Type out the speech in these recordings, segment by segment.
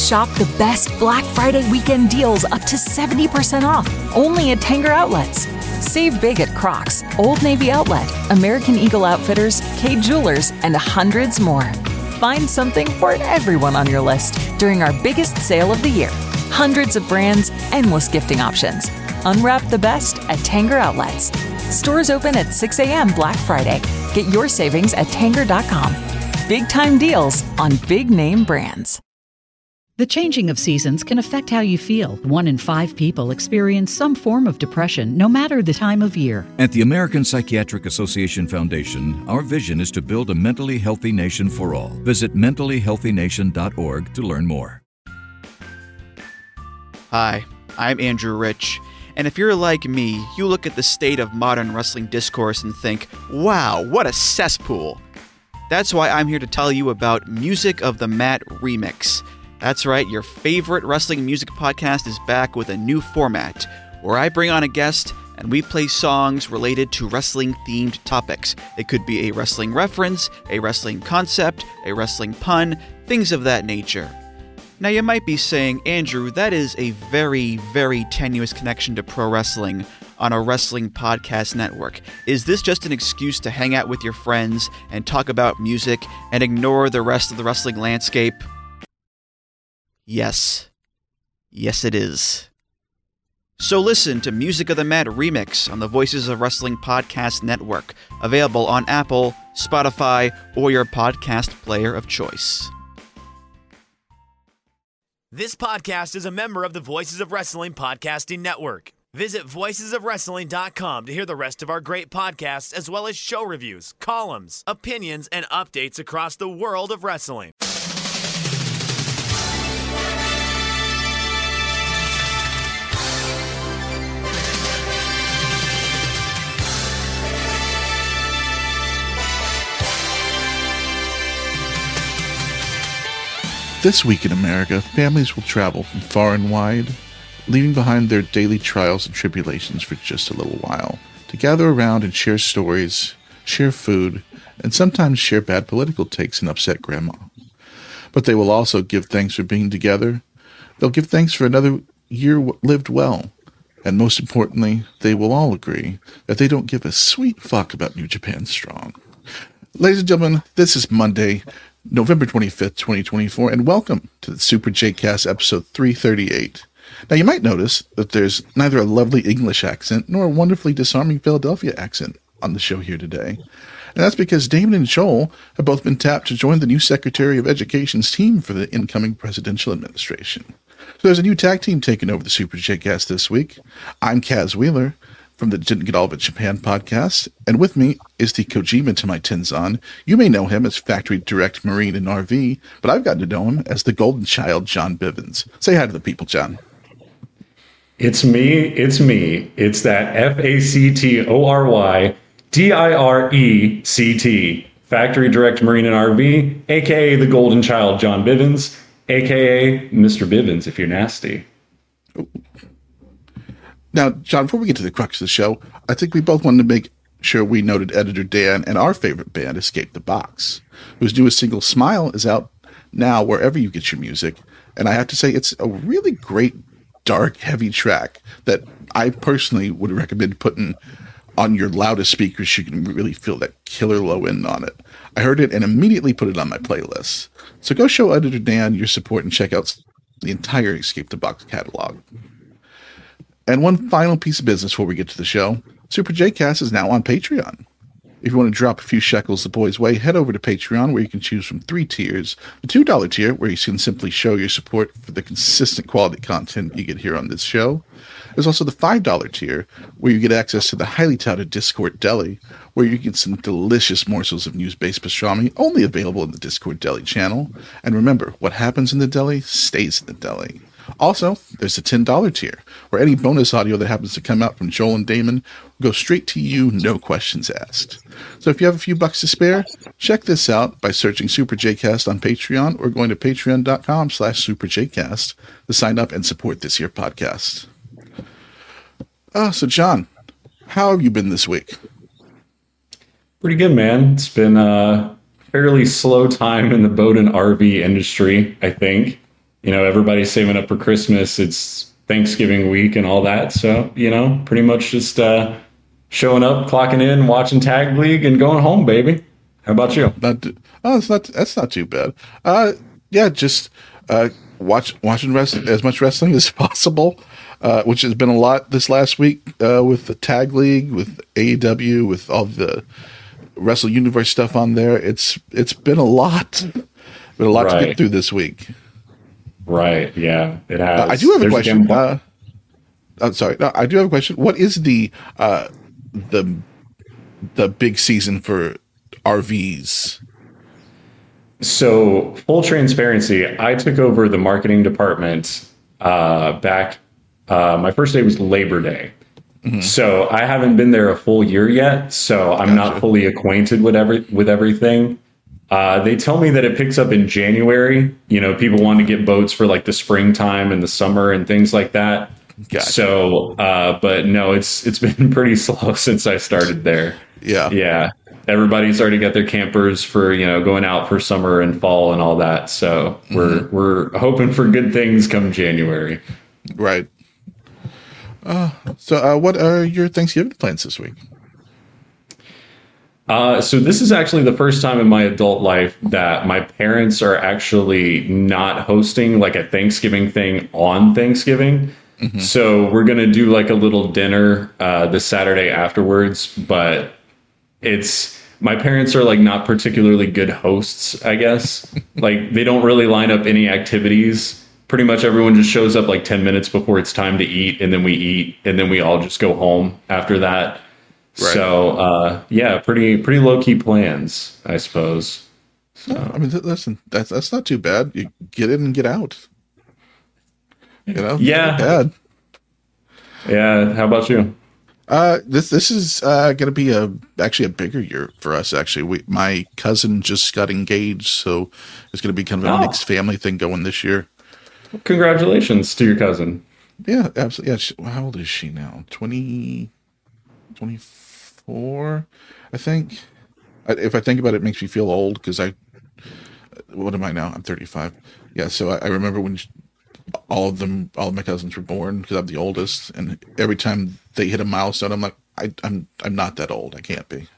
Shop the best Black Friday weekend deals up to 70% off, only at Tanger Outlets. Save big at Crocs, Old Navy Outlet, American Eagle Outfitters, Kay Jewelers, and hundreds more. Find something for everyone on your list during our biggest sale of the year. Hundreds of brands, endless gifting options. Unwrap the best at Tanger Outlets. Stores open at 6 a.m. Black Friday. Get your savings at Tanger.com. Big time deals on big name brands. The changing of seasons can affect how you feel. 1 in 5 people experience some form of depression, no matter the time of year. At the American Psychiatric Association Foundation, our vision is to build a mentally healthy nation for all. Visit mentallyhealthynation.org to learn more. Hi, I'm Andrew Rich, and if you're like me, you look at the state of modern wrestling discourse and think, wow, what a cesspool. That's why I'm here to tell you about Music of the Mat Remix. That's right, your favorite wrestling music podcast is back with a new format, where I bring on a guest and we play songs related to wrestling-themed topics. It could be a wrestling reference, a wrestling concept, a wrestling pun, things of that nature. Now you might be saying, Andrew, that is a very, very tenuous connection to pro wrestling on a wrestling podcast network. Is this just an excuse to hang out with your friends and talk about music and ignore the rest of the wrestling landscape? Yes. Yes, it is. So listen to Music of the Mat Remix on the Voices of Wrestling Podcast Network, available on Apple, Spotify, or your podcast player of choice. This podcast is a member of the Voices of Wrestling Podcasting Network. Visit voicesofwrestling.com to hear the rest of our great podcasts, as well as show reviews, columns, opinions, and updates across the world of wrestling. This week in America, families will travel from far and wide, leaving behind their daily trials and tribulations for just a little while, to gather around and share stories, share food, and sometimes share bad political takes and upset grandma. But they will also give thanks for being together. They'll give thanks for another year lived well. And most importantly, they will all agree that they don't give a sweet fuck about New Japan Strong. Ladies and gentlemen, this is Monday, November 25th, 2024, and welcome to the Super J-Cast episode 338. Now, you might notice that there's neither a lovely English accent nor a wonderfully disarming Philadelphia accent on the show here today. And that's because Damon and Joel have both been tapped to join the new Secretary of Education's team for the incoming presidential administration. So there's a new tag team taking over the Super J-Cast this week. I'm Kaz Wheeler from the Didn't Get All of It Japan podcast, and with me is the Kojima to my Tenzan. You may know him as Factory Direct Marine and RV, but I've gotten to know him as the Golden Child, John Bivens. Say hi to the people, John. It's me. It's that FACTORYDIRECT, Factory Direct Marine and RV, aka the Golden Child, John Bivens, aka Mr. Bivens, if you're nasty. Now, John, before we get to the crux of the show, I think we both wanted to make sure we noted Editor Dan and our favorite band, Escape the Box, whose newest single, Smile, is out now wherever you get your music. And I have to say, it's a really great, dark, heavy track that I personally would recommend putting on your loudest speakers. You can really feel that killer low end on it. I heard it and immediately put it on my playlist. So go show Editor Dan your support and check out the entire Escape the Box catalog. And one final piece of business before we get to the show. Super J-Cast is now on Patreon. If you want to drop a few shekels the boys' way, head over to Patreon, where you can choose from 3 tiers. The $2 tier, where you can simply show your support for the consistent quality content you get here on this show. There's also the $5 tier, where you get access to the highly touted Discord Deli, where you get some delicious morsels of news-based pastrami, only available in the Discord Deli channel. And remember, what happens in the deli stays in the deli. Also, there's the $10 tier, where any bonus audio that happens to come out from Joel and Damon will go straight to you, no questions asked. So if you have a few bucks to spare, check this out by searching Super J-Cast on Patreon or going to patreon.com/superjcast to sign up and support this here podcast. So John, how have you been this week? Pretty good, man. It's been a fairly slow time in the boat and RV industry, I think. everybody's saving up for Christmas. It's Thanksgiving week and all that. So, pretty much just showing up, clocking in, watching Tag League, and going home, baby. How about you? That's not too bad. Yeah, just watching as much wrestling as possible, which has been a lot this last week with the Tag League, with AEW, with all the Wrestle Universe stuff on there. It's been a lot. Been a lot to get through this week. Right. Yeah, it has. I do have a question. I'm sorry. No, I do have a question. What is the big season for RVs? So, full transparency, I took over the marketing department back. My first day was Labor Day. Mm-hmm. So I haven't been there a full year yet. So I'm not fully acquainted with everything. They tell me that it picks up in January. People want to get boats for like the springtime and the summer and things like that. Gotcha. So, but no, it's been pretty slow since I started there. Yeah. Everybody's already got their campers for, going out for summer and fall and all that. So we're hoping for good things come January. Right. So what are your Thanksgiving plans this week? So this is actually the first time in my adult life that my parents are actually not hosting like a Thanksgiving thing on Thanksgiving. Mm-hmm. So we're going to do like a little dinner the Saturday afterwards, but my parents are like not particularly good hosts, I guess. Like they don't really line up any activities. Pretty much everyone just shows up like 10 minutes before it's time to eat, and then we eat, and then we all just go home after that. Right. So, pretty low key plans, I suppose. So. I mean, listen, that's not too bad. You get in and get out. Yeah. Not bad. Yeah. How about you? This is going to be actually a bigger year for us. Actually, my cousin just got engaged, so it's going to be kind of a mixed family thing going this year. Congratulations to your cousin. Yeah, absolutely. Yeah, how old is she now? 24, I think. If I think about it, it makes me feel old because what am I now? I'm 35. Yeah, so I remember when all of my cousins were born because I'm the oldest, and every time they hit a milestone, I'm like, I'm not that old. I can't be.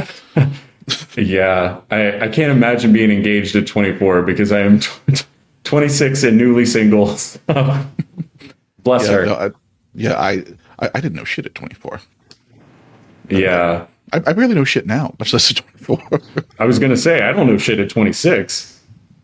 Yeah, I can't imagine being engaged at 24 because I am 26 and newly single. Bless her. No, I didn't know shit at 24. Yeah. I barely know shit now, much less at 24. I was going to say, I don't know shit at 26.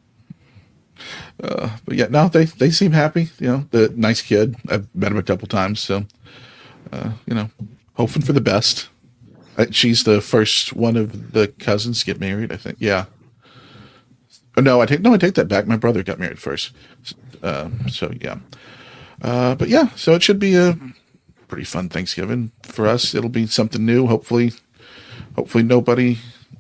But yeah, no, they seem happy. The nice kid. I've met him a couple times, so hoping for the best. She's the first one of the cousins to get married, I think. Yeah. No, I take that back. My brother got married first. So yeah. But yeah, so it should be a pretty fun Thanksgiving for us. It'll be something new. Hopefully nobody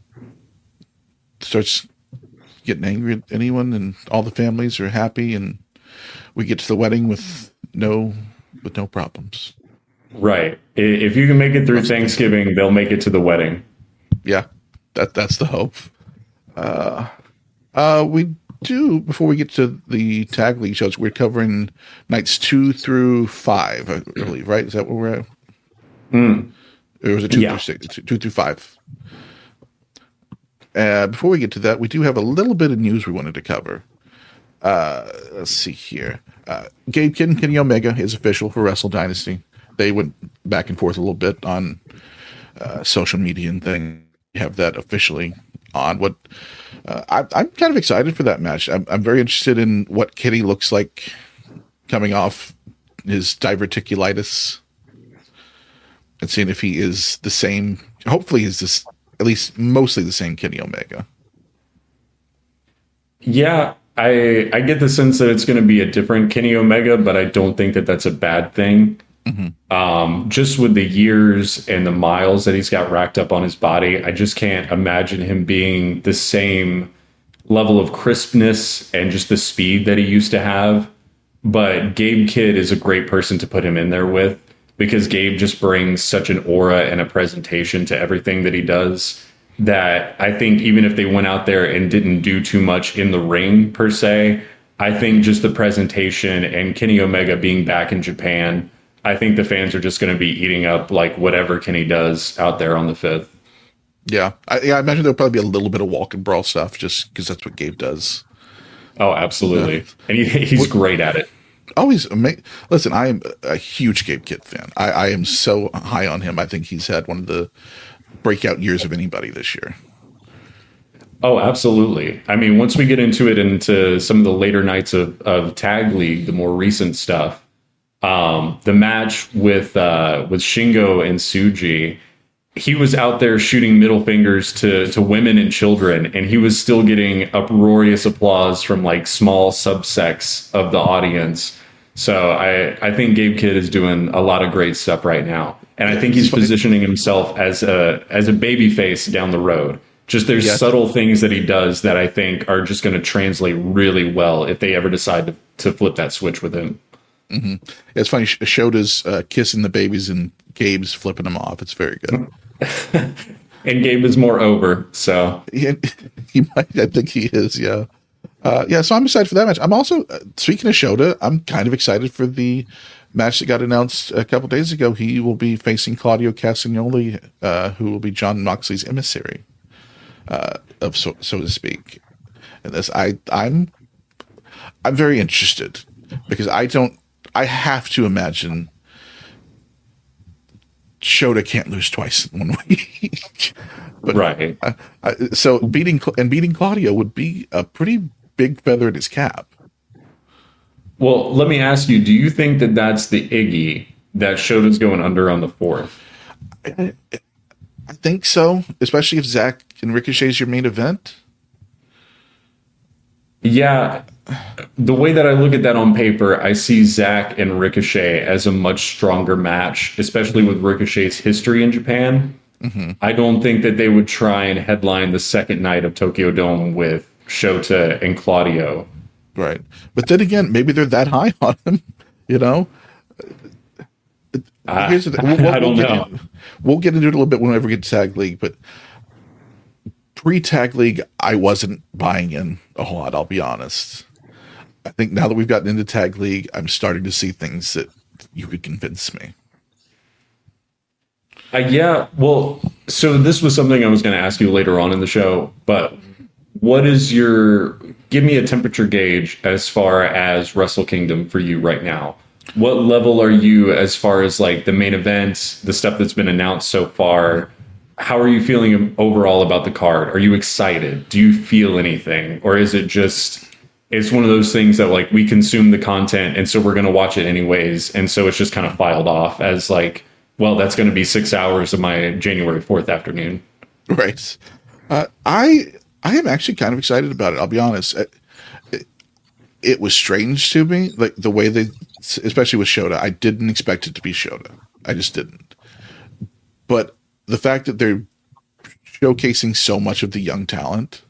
starts getting angry at anyone, and all the families are happy, and we get to the wedding with no problems. Right. If you can make it through Thanksgiving, they'll make it to the wedding. Yeah, that's the hope. We do, before we get to the Tag League shows, we're covering nights 2 through 5, I believe, right? Is that where we're at? Or was it 2 through 6? 2 through 5. Before we get to that, we do have a little bit of news we wanted to cover. Let's see here. Gabe Kidd and Kenny Omega is official for Wrestle Dynasty. They went back and forth a little bit on social media and things. We have that officially on. I'm kind of excited for that match. I'm very interested in what Kenny looks like coming off his diverticulitis, and seeing if he is the same. Hopefully, he's this at least mostly the same Kenny Omega. Yeah, I get the sense that it's going to be a different Kenny Omega, but I don't think that that's a bad thing. Mm-hmm. Just with the years and the miles that he's got racked up on his body, I just can't imagine him being the same level of crispness and just the speed that he used to have. But Gabe Kidd is a great person to put him in there with, because Gabe just brings such an aura and a presentation to everything that he does, that I think even if they went out there and didn't do too much in the ring per se, I think just the presentation and Kenny Omega being back in Japan, I think the fans are just going to be eating up like whatever Kenny does out there on the 5th. Yeah, I imagine there'll probably be a little bit of walk and brawl stuff just because that's what Gabe does. Oh, absolutely. Yeah. And he's great at it. Always amazing. Listen, I am a huge Gabe Kidd fan. I am so high on him. I think he's had one of the breakout years of anybody this year. Oh, absolutely. I mean, once we get into some of the later nights of Tag League, the more recent stuff, the match with Shingo and Tsuji, he was out there shooting middle fingers to women and children, and he was still getting uproarious applause from like small subsects of the audience. So I think Gabe Kidd is doing a lot of great stuff right now, and I think he's positioning himself as a baby face down the road. Just there's subtle things that he does that I think are just going to translate really well if they ever decide to flip that switch with him. Mm-hmm. It's funny. Shota's kissing the babies and Gabe's flipping them off. It's very good. And Gabe is more over, so he might. I think he is. Yeah. So I'm excited for that match. I'm also speaking of Shota. I'm kind of excited for the match that got announced a couple days ago. He will be facing Claudio Castagnoli, who will be Jon Moxley's emissary. So to speak, and this I'm very interested because I have to imagine Shota can't lose twice in 1 week. But, right. So beating Claudio would be a pretty big feather in his cap. Well, let me ask you: do you think that that's the Iggy that Shota's going under on the 4th? I think so, especially if Zach and Ricochet's your main event. Yeah, the way that I look at that on paper, I see Zach and Ricochet as a much stronger match, especially with Ricochet's history in Japan. Mm-hmm. I don't think that they would try and headline the second night of Tokyo Dome with Shota and Claudio. Right. But then again, maybe they're that high on him, you know? Here's the thing. I don't know. We'll get into it a little bit whenever we get to Tag League, but pre-Tag League, I wasn't buying in a whole lot, I'll be honest. I think now that we've gotten into Tag League, I'm starting to see things that you could convince me. Yeah, well, so this was something I was going to ask you later on in the show, but give me a temperature gauge as far as Wrestle Kingdom for you right now. What level are you as far as like the main event, the stuff that's been announced so far? How are you feeling overall about the card? Are you excited? Do you feel anything? Or is it just, it's one of those things that like we consume the content and so we're going to watch it anyways. And so it's just kind of filed off as like, well, that's going to be 6 hours of my January 4th afternoon. Right. I am actually kind of excited about it. I'll be honest. It was strange to me, like the way they, especially with Shota. I didn't expect it to be Shota. I just didn't. But the fact that they're showcasing so much of the young talent,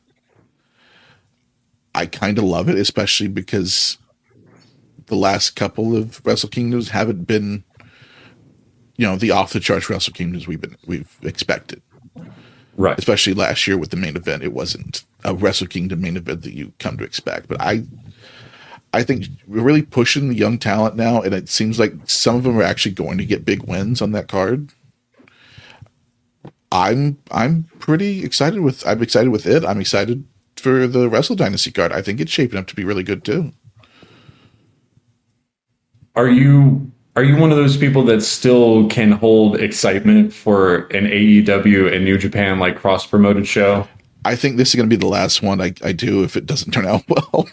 I kind of love it, especially because the last couple of Wrestle Kingdoms haven't been, you know, the off the charts Wrestle Kingdoms we've expected. Right. Especially last year with the main event, it wasn't a Wrestle Kingdom main event that you come to expect. But I think we're really pushing the young talent now, and it seems like some of them are actually going to get big wins on that card. I'm pretty excited with it. I'm excited for the Wrestle Dynasty card. I think it's shaping up to be really good too. Are you one of those people that still can hold excitement for an AEW and New Japan like cross promoted show? I think this is going to be the last one I do if it doesn't turn out well.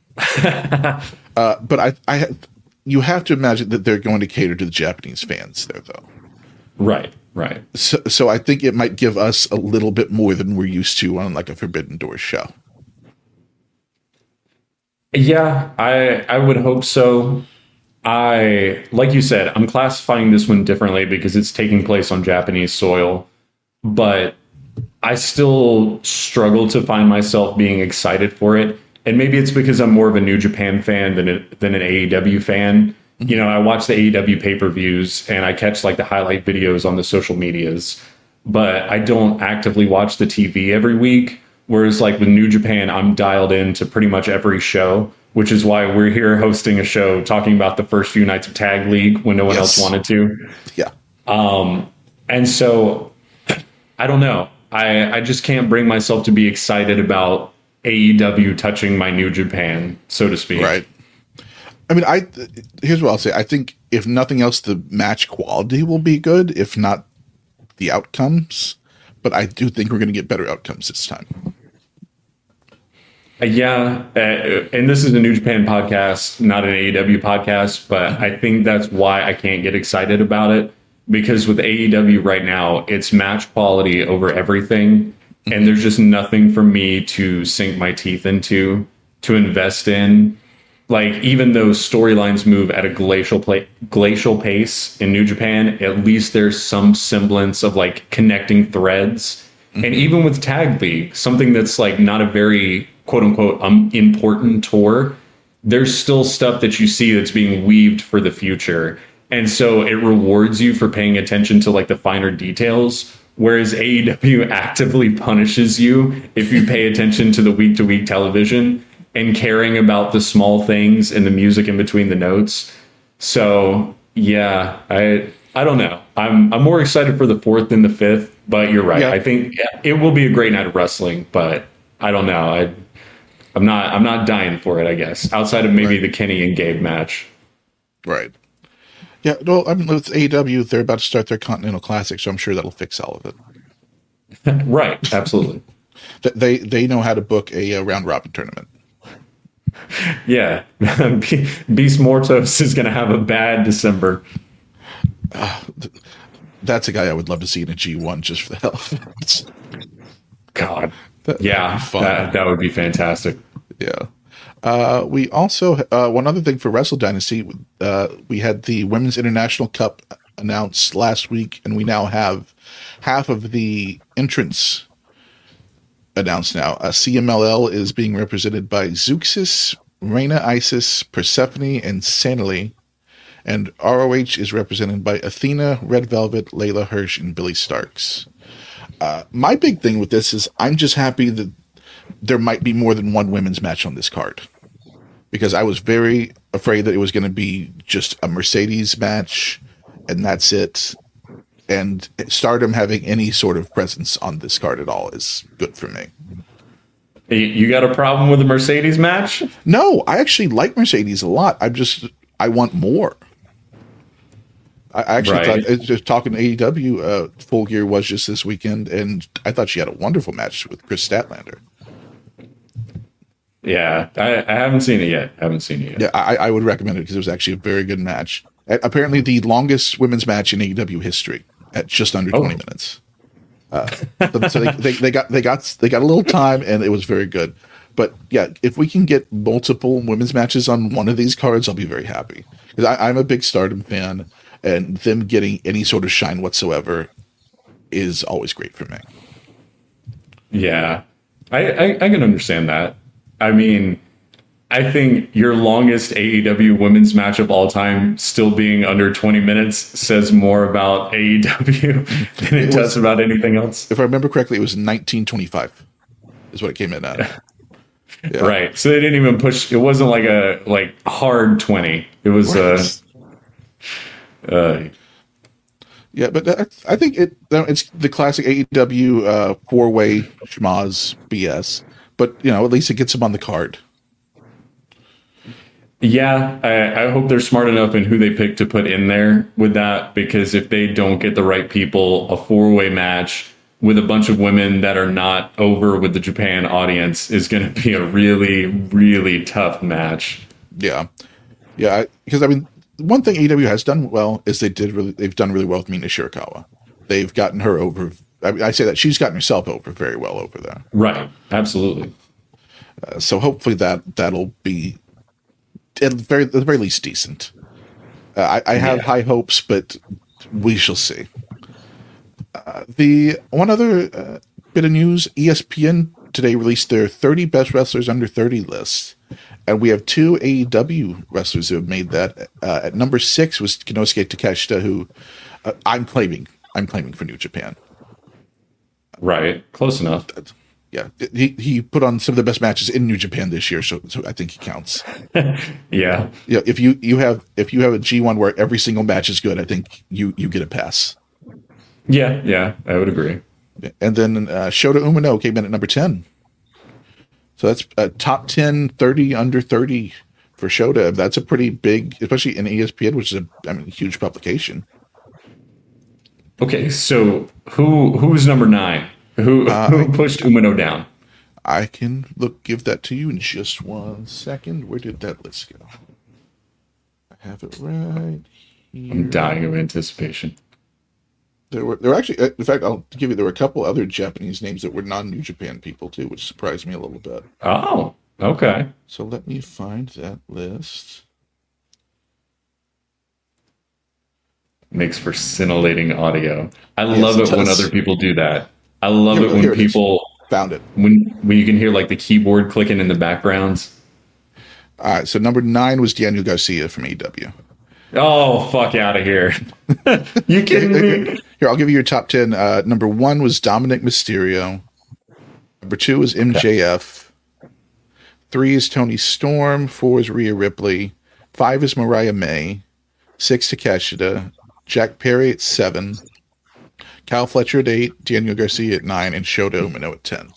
But you have to imagine that they're going to cater to the Japanese fans there, though. Right. So I think it might give us a little bit more than we're used to on like a Forbidden Doors show. Yeah, I would hope so. Like you said, I'm classifying this one differently because it's taking place on Japanese soil, but I still struggle to find myself being excited for it. And maybe it's because I'm more of a New Japan fan than an AEW fan. You know, I watch the AEW pay-per-views and I catch like the highlight videos on the social medias, but I don't actively watch the TV every week. Whereas like with New Japan, I'm dialed into pretty much every show. which is why we're here hosting a show talking about the first few nights of Tag League when no one else wanted to. Yeah. And so I don't know. I just can't bring myself to be excited about AEW touching my New Japan, so to speak. Right. I mean, here's what I'll say. I think if nothing else, the match quality will be good, if not the outcomes. But I do think we're going to get better outcomes this time. Yeah, and this is a New Japan podcast, not an AEW podcast, but I think that's why I can't get excited about it. Because with AEW right now, it's match quality over everything. And there's just nothing for me to sink my teeth into, to invest in. Like, even though storylines move at a glacial pace in New Japan, at least there's some semblance of like connecting threads. And even with Tag League, something that's like not a very quote unquote important tour, there's still stuff that you see that's being weaved for the future. And so it rewards you for paying attention to like the finer details, whereas AEW actively punishes you if you pay attention to the week-to-week television and caring about the small things and the music in between the notes. So yeah, I don't know. I'm more excited for the 4th than the 5th, but you're right. Yeah. I think it will be a great night of wrestling, but I don't know. I'm not dying for it, I guess, outside of maybe the Kenny and Gabe match. Right. Yeah, well, I mean, with AEW, they're about to start their Continental Classic, so I'm sure that'll fix all of it. Right, absolutely. They know how to book a round-robin tournament. Yeah, Beast Mortos is going to have a bad December. That's a guy I would love to see in a G1 just for the hell of it. God. That would be fantastic. Yeah. We also, one other thing for Wrestle Dynasty, we had the Women's International Cup announced last week, and we now have half of the entrants announced now. CMLL is being represented by Zeuxis, Reina Isis, Persephone, and Sanily. And ROH is represented by Athena, Red Velvet, Layla Hirsch, and Billy Starks. My big thing with this is I'm just happy that there might be more than one women's match on this card, because I was very afraid that it was going to be just a Mercedes match and that's it. And Stardom having any sort of presence on this card at all is good for me. You got a problem with the Mercedes match? No, I actually like Mercedes a lot. I want more. I actually thought, just talking to AEW, Full Gear was just this weekend, and I thought she had a wonderful match with Chris Statlander. Yeah, I haven't seen it yet. Yeah, I would recommend it because it was actually a very good match. Apparently, the longest women's match in AEW history at just under 20 minutes. So they got a little time, and it was very good. But yeah, if we can get multiple women's matches on one of these cards, I'll be very happy, because I'm a big Stardom fan, and them getting any sort of shine whatsoever is always great for me. Yeah, I can understand that. I mean, I think your longest AEW women's match of all time still being under 20 minutes says more about AEW than it does about anything else. If I remember correctly, it was 1925 is what it came in at. Yeah. Right. So they didn't even push. It wasn't like a hard 20. It was yeah, but I think it's the classic AEW 4-way schmoz BS. But at least it gets them on the card. Yeah, I hope they're smart enough in who they pick to put in there with that, because if they don't get the right people, a 4-way match with a bunch of women that are not over with the Japan audience is going to be a really, really tough match. Yeah. Yeah, because I mean, one thing AEW has done well is they've done really well with Mina Shirakawa. They've gotten her over. I say that she's gotten herself over very well over there. Right. Absolutely. So hopefully that'll be at the very least decent. I have high hopes, but we shall see. The one other bit of news: ESPN today released their 30 best wrestlers under 30 list, and we have 2 AEW wrestlers who have made that. At number 6 was Kinosuke Takeshita, who I'm claiming for New Japan. Right, close enough. Yeah, he put on some of the best matches in New Japan this year, so I think he counts. Yeah. Yeah, if you have a G1 where every single match is good, I think you get a pass. Yeah, I would agree. And then Shota Umino came in at number 10. So that's top 10, 30, under 30 for Shota. That's a pretty big, especially in ESPN, which is a huge publication. Okay, so who's number 9? Who pushed Umino down? I can give that to you in just 1 second. Where did that list go? I have it right here. I'm dying of anticipation. There were actually, in fact, I'll give you, there were a couple other Japanese names that were non-New Japan people too, which surprised me a little bit. Oh, okay. So let me find that list. Makes for scintillating audio. I love it when other people do that. I love it when people found it. When you can hear like the keyboard clicking in the backgrounds. All right, so number 9 was Daniel Garcia from AEW. Oh, fuck out of here. You kidding me? Here, I'll give you your top 10. Number 1 was Dominic Mysterio. Number 2 was MJF. 3 is Tony Storm. 4 is Rhea Ripley. 5 is Mariah May. 6 Takeshita. Jack Perry at 7. Kyle Fletcher at 8. Daniel Garcia at 9. And Shota Umino at 10.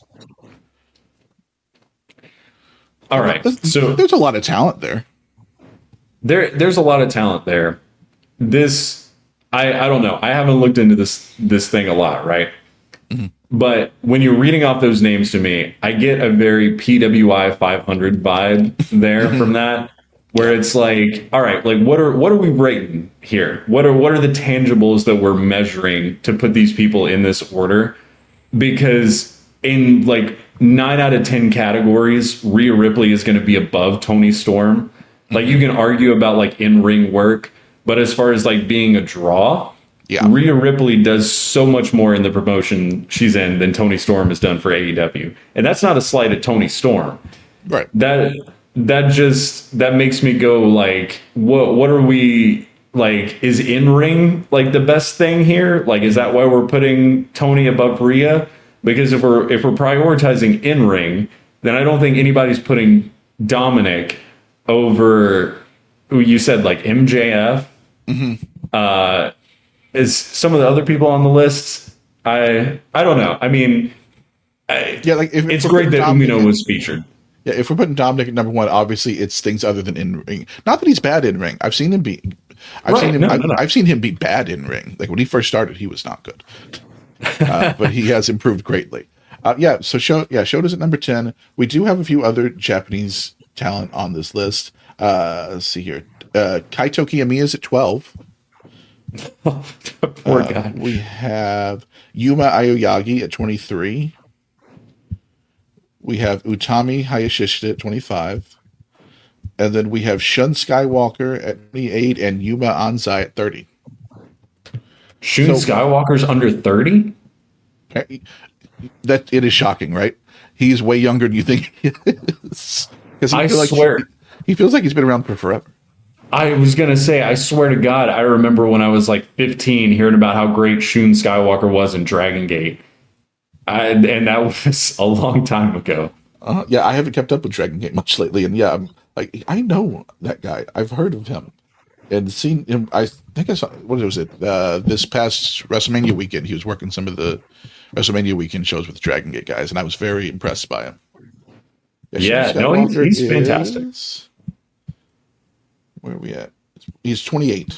All right. So there's a lot of talent there. There's a lot of talent there. This, I don't know. I haven't looked into this thing a lot, right? Mm-hmm. But when you're reading off those names to me, I get a very PWI 500 vibe there from that, where it's like, all right, like what are we rating here? What are the tangibles that we're measuring to put these people in this order? Because in like 9 out of 10 categories, Rhea Ripley is going to be above Tony Storm. Like you can argue about like in-ring work, but as far as like being a draw, Rhea Ripley does so much more in the promotion she's in than Tony Storm has done for AEW. And that's not a slight at Tony Storm. Right. That makes me go like, what are we like, is in-ring like the best thing here? Like, is that why we're putting Tony above Rhea? Because if we're prioritizing in-ring, then I don't think anybody's putting Dominic over who you said like MJF. Mm-hmm. Is some of the other people on the list? I don't know. I mean, it's great that Umino was featured. Yeah, if we're putting Dominic at number 1, obviously it's things other than in ring. Not that he's bad in ring. I've seen him be bad in ring. Like when he first started, he was not good, but he has improved greatly. So Shota's at number 10. We do have a few other Japanese talent on this list. Let's see here. Kaito Kiyomiya's at 12. Poor guy. We have Yuma Aoyagi at 23. We have Utami Hayashishita at 25. And then we have Shun Skywalker at 28 and Yuma Anzai at 30. Shun Skywalker's under 30? That it is shocking, right? He's way younger than you think he is. I swear. He feels like he's been around for forever. I was going to say, I swear to God, I remember when I was like 15 hearing about how great Shun Skywalker was in Dragon Gate. And that was a long time ago. I haven't kept up with Dragon Gate much lately. And I'm like, I know that guy. I've heard of him and seen him. I think I saw, what was it? This past WrestleMania weekend, he was working some of the WrestleMania weekend shows with the Dragon Gate guys. And I was very impressed by him. He's fantastic. Where are we at? He's 28.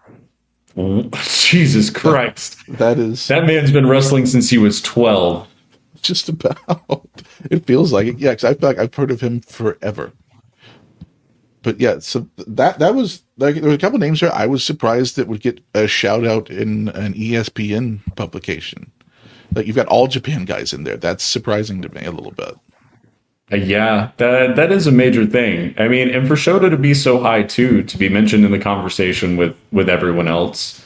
Jesus Christ. That man's been wrestling since he was 12. Just about. It feels like it. Yeah, because I feel like I've heard of him forever. But yeah, so that was like, there were a couple names there I was surprised that would get a shout out in an ESPN publication. Like you've got All Japan guys in there. That's surprising to me a little bit. Yeah, that is a major thing. I mean, and for Shota to be so high too, to be mentioned in the conversation with everyone else,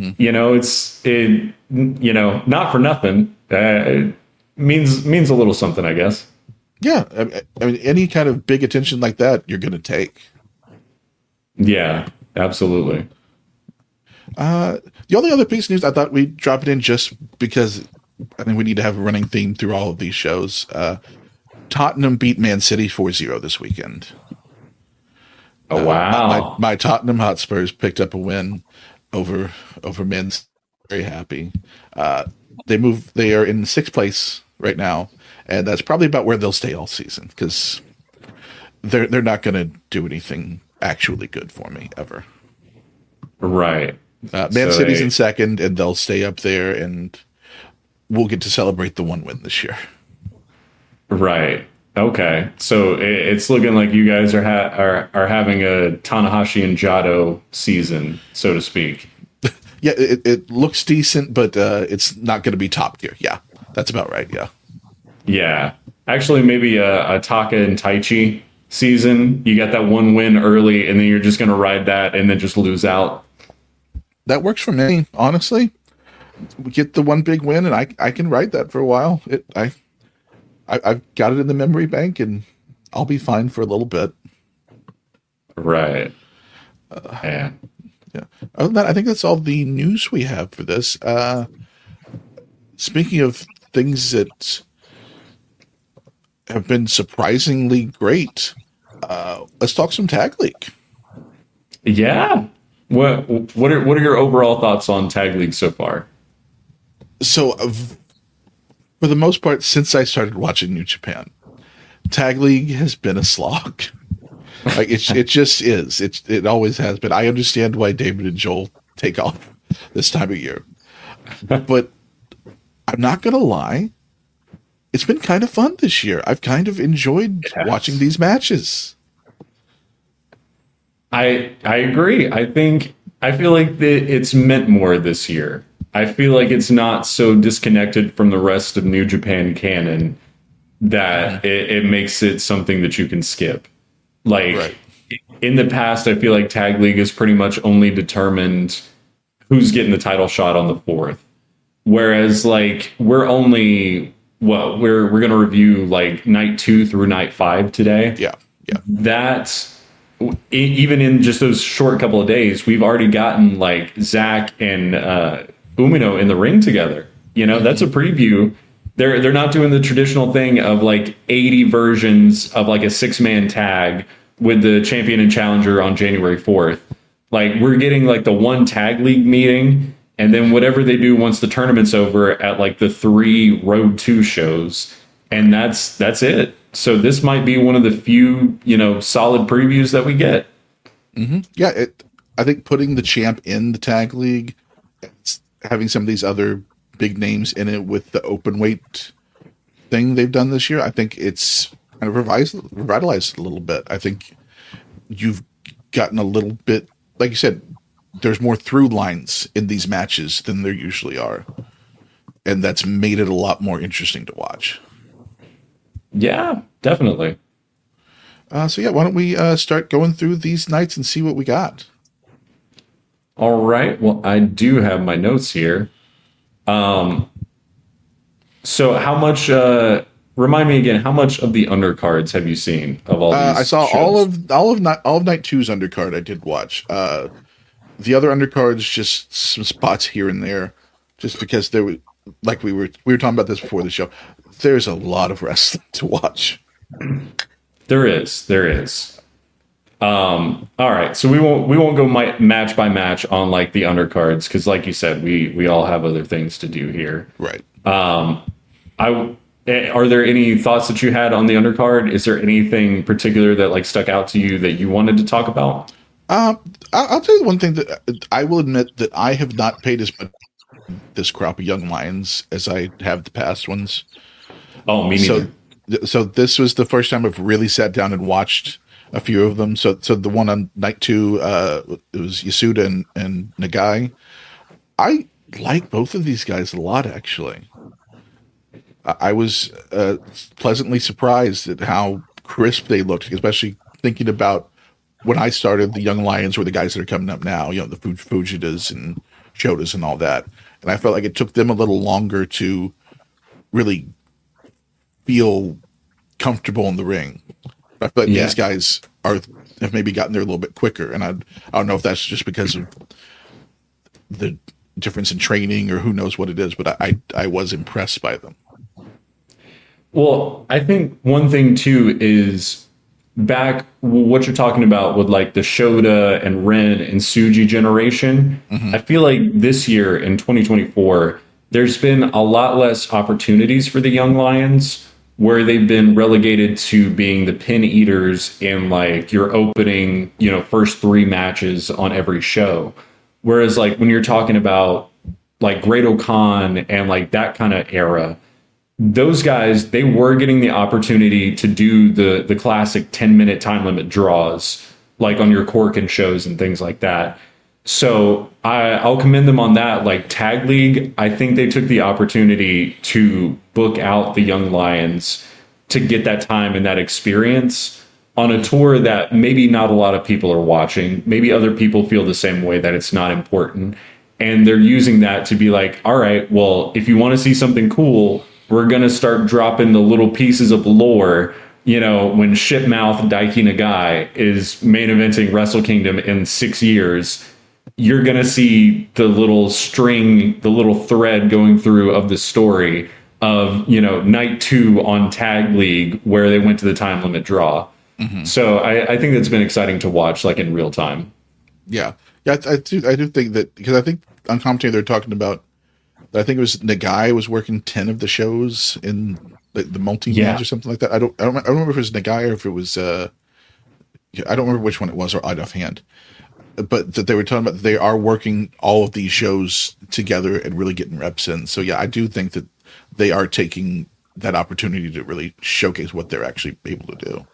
mm-hmm. Not for nothing. It means a little something, I guess. Yeah, I mean, any kind of big attention like that, you're going to take. Yeah, absolutely. The only other piece of news I thought we'd drop it in just because I think we need to have a running theme through all of these shows. Tottenham beat Man City 4-0 this weekend. Oh, wow. My Tottenham Hotspurs picked up a win over Man City. Very happy. They are in 6th place right now, and that's probably about where they'll stay all season because they're not going to do anything actually good for me ever. Right. Man City's in 2nd, and they'll stay up there, and we'll get to celebrate the one win this year. Right. Okay. So it's looking like you guys are having a Tanahashi and Jado season, so to speak. Yeah, it looks decent, but it's not going to be top tier. Yeah, that's about right. Yeah. Yeah. Actually, maybe a Taka and Taichi season. You got that one win early, and then you're just going to ride that and then just lose out. That works for me, honestly. We get the one big win, and I can ride that for a while. I've got it in the memory bank, and I'll be fine for a little bit. Right. Yeah. Yeah. Other than that, I think that's all the news we have for this. Speaking of things that have been surprisingly great, let's talk some Tag League. Yeah. What are your overall thoughts on Tag League so far? So, for the most part, since I started watching New Japan, Tag League has been a slog. Like it just is. It always has been. I understand why David and Joel take off this time of year, but I'm not gonna lie. It's been kind of fun this year. I've kind of enjoyed watching these matches. I agree. I feel like it's meant more this year. I feel like it's not so disconnected from the rest of New Japan canon that it makes it something that you can skip. Like right. In the past, I feel like Tag League is pretty much only determined who's getting the title shot on the 4th. Whereas like we're going to review like night 2 through night 5 today. Yeah. That's even in just those short couple of days, we've already gotten like Zach and Umino in the ring together. You know, that's a preview. They're not doing the traditional thing of like 80 versions of like a 6-man tag with the champion and challenger on January 4th. Like we're getting like the one Tag League meeting, and then whatever they do once the tournament's over at like the 3 Road 2 shows, and that's it. So this might be one of the few, solid previews that we get. Mm-hmm. Yeah, I think putting the champ in the Tag League, having some of these other big names in it with the open weight thing they've done this year, I think it's kind of revitalized it a little bit. I think you've gotten a little bit, like you said, there's more through lines in these matches than there usually are. And that's made it a lot more interesting to watch. Yeah, definitely. So yeah, why don't we start going through these nights and see what we got? All right. Well, I do have my notes here. So how much, remind me again, how much of the undercards have you seen of all these I saw shows? all of night 2's undercard I did watch. The other undercards, just some spots here and there, just because there was, like we were talking about this before the show, there's a lot of wrestling to watch. There is. All right, so we won't go match by match on like the undercards because, like you said, we all have other things to do here. Right. Are there any thoughts that you had on the undercard? Is there anything particular that like stuck out to you that you wanted to talk about? I'll tell you one thing that I will admit that I have not paid as much this crop of Young Lions as I have the past ones. Oh, me neither. So this was the first time I've really sat down and watched a few of them. So the one on night 2, it was Yasuda and Nagai. I like both of these guys a lot, actually. I was pleasantly surprised at how crisp they looked, especially thinking about when I started, the Young Lions were the guys that are coming up now, the Fujitas and Shotas and all that. And I felt like it took them a little longer to really feel comfortable in the ring. I feel like these guys have maybe gotten there a little bit quicker, and I don't know if that's just because of the difference in training or who knows what it is, but I was impressed by them. Well, I think one thing too is back what you're talking about with like the Shota and Ren and Suji generation. I feel like this year in 2024, there's been a lot less opportunities for the young Lions, where they've been relegated to being the pin eaters and like your opening, first 3 matches on every show. Whereas like when you're talking about like Great-O-Khan and like that kind of era, those guys, they were getting the opportunity to do the classic 10-minute time limit draws, like on your Corkin shows and things like that. So I'll commend them on that. Like Tag League, I think they took the opportunity to book out the young Lions to get that time and that experience on a tour that maybe not a lot of people are watching. Maybe other people feel the same way, that it's not important. And they're using that to be like, all right, well, if you want to see something cool, we're going to start dropping the little pieces of lore. When Shipmouth Daiki Nagai is main eventing Wrestle Kingdom in 6 years, you're going to see the little string, the little thread going through of the story of, night 2 on Tag League, where they went to the time limit draw. So I think that's been exciting to watch, like in real time. Yeah. Yeah, I do think that, because I think on commentary they're talking about, I think it was Nagai was working 10 of the shows in the multi-match or something like that. I don't remember if it was Nagai or if it was, I don't remember which one it was or out of hand. But that they were talking about, they are working all of these shows together and really getting reps in. So yeah, I do think that they are taking that opportunity to really showcase what they're actually able to do.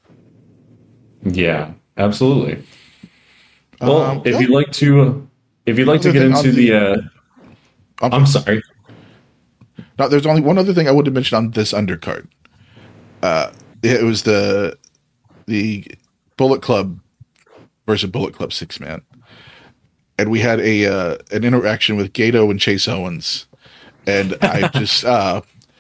Yeah, absolutely. Well, if you'd like to get into the I'm sorry. No, there's only one other thing I would have mentioned on this undercard. It was the Bullet Club versus Bullet Club 6-man, and we had an interaction with Gato and Chase Owens, and I just I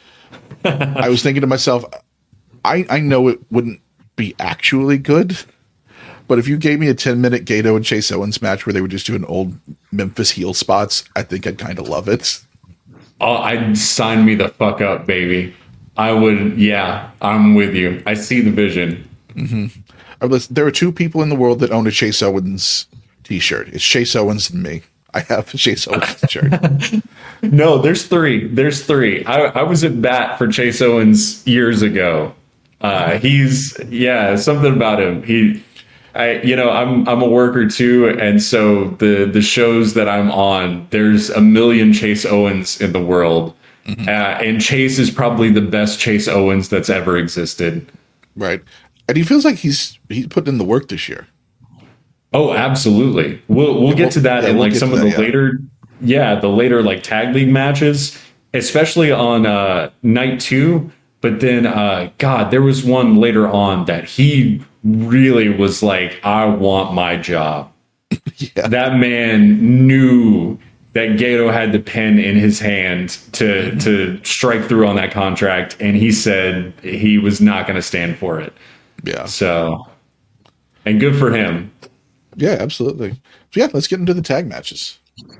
was thinking to myself, I know it wouldn't be actually good, but if you gave me a 10-minute Gato and Chase Owens match where they were just doing old Memphis heel spots, I think I'd kind of love it. Oh, I'd sign me the fuck up, baby. I would. Yeah, I'm with you. I see the vision. There are 2 people in the world that own a Chase Owens t-shirt. It's Chase Owens and me. I have a Chase Owens shirt. No, there's 3. There's 3. I was at bat for Chase Owens years ago. He's something about him. I'm a worker too, and so the shows that I'm on, there's a million Chase Owens in the world, and Chase is probably the best Chase Owens that's ever existed. Right, and he feels like he's put in the work this year. Oh, absolutely. We'll get to that in like some of the later like tag league matches, especially on night 2. But then, God, there was one later on that he really was like, I want my job. That man knew that Gato had the pen in his hand to strike through on that contract, and he said he was not going to stand for it. Yeah. So, and good for him. Yeah, absolutely. So yeah, let's get into the tag matches.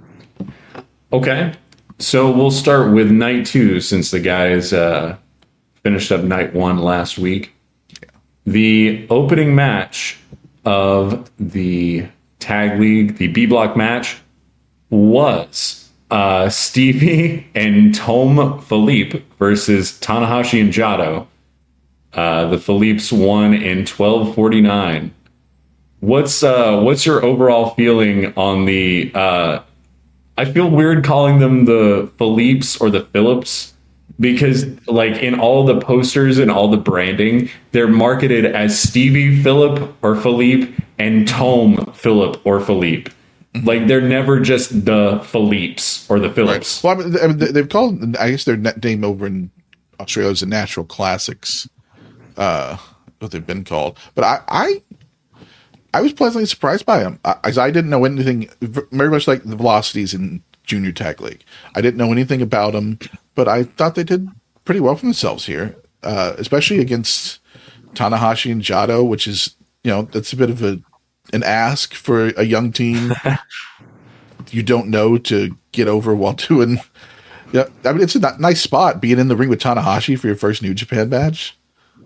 Okay. So we'll start with night 2, since the guys finished up night 1 last week. Yeah. The opening match of the tag league, the B block match, was Stevie and Tom Philippe versus Tanahashi and Jado. The Philippes won in 12:49. What's your overall feeling on the? I feel weird calling them the Philippes or the Phillips, because like in all the posters and all the branding, they're marketed as Stevie Phillip or Philippe and Tom Philip or Philippe. Like they're never just the Philippes or the Phillips. Right. Well, I mean, they've called, I guess their name over in Australia is the Natural Classics, what they've been called. But I was pleasantly surprised by them, as I didn't know anything, very much like the Velocities in Junior Tag League. I didn't know anything about them, but I thought they did pretty well for themselves here, especially against Tanahashi and Jado, which is, that's a bit of an ask for a young team. you don't know to get over while doing. Yeah, I mean, it's a nice spot being in the ring with Tanahashi for your first New Japan match.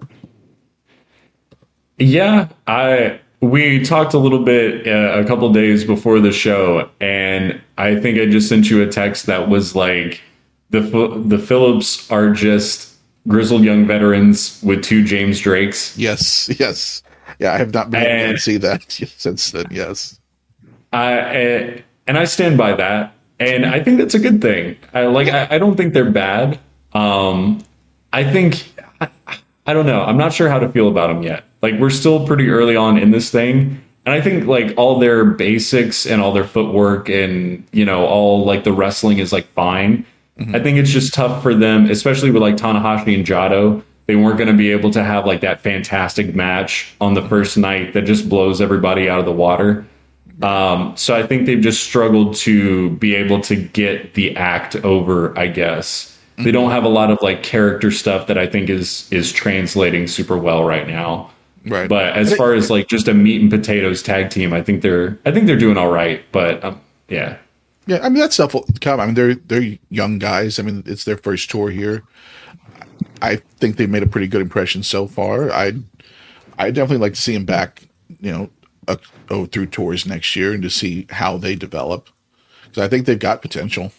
Yeah, we talked a little bit a couple days before the show, and I think I just sent you a text that was like, the Phillips are just grizzled young veterans with 2 James Drakes. Yes. Yeah, I have not been able to see that since then. Yes, and I stand by that, and I think that's a good thing. I don't think they're bad. I think I don't know. I'm not sure how to feel about them yet. Like, we're still pretty early on in this thing. And I think like all their basics and all their footwork and, all like the wrestling is like fine. Mm-hmm. I think it's just tough for them, especially with like Tanahashi and Jado. They weren't going to be able to have like that fantastic match on the first night that just blows everybody out of the water. So I think they've just struggled to be able to get the act over, I guess. Mm-hmm. They don't have a lot of like character stuff that I think is translating super well right now. Right. But as far as like just a meat and potatoes tag team, I think they're doing all right. But yeah. Yeah, I mean, that's helpful. I mean, they're young guys. I mean, it's their first tour here. I think they made a pretty good impression so far. I definitely like to see them back, through tours next year and to see how they develop, because I think they've got potential.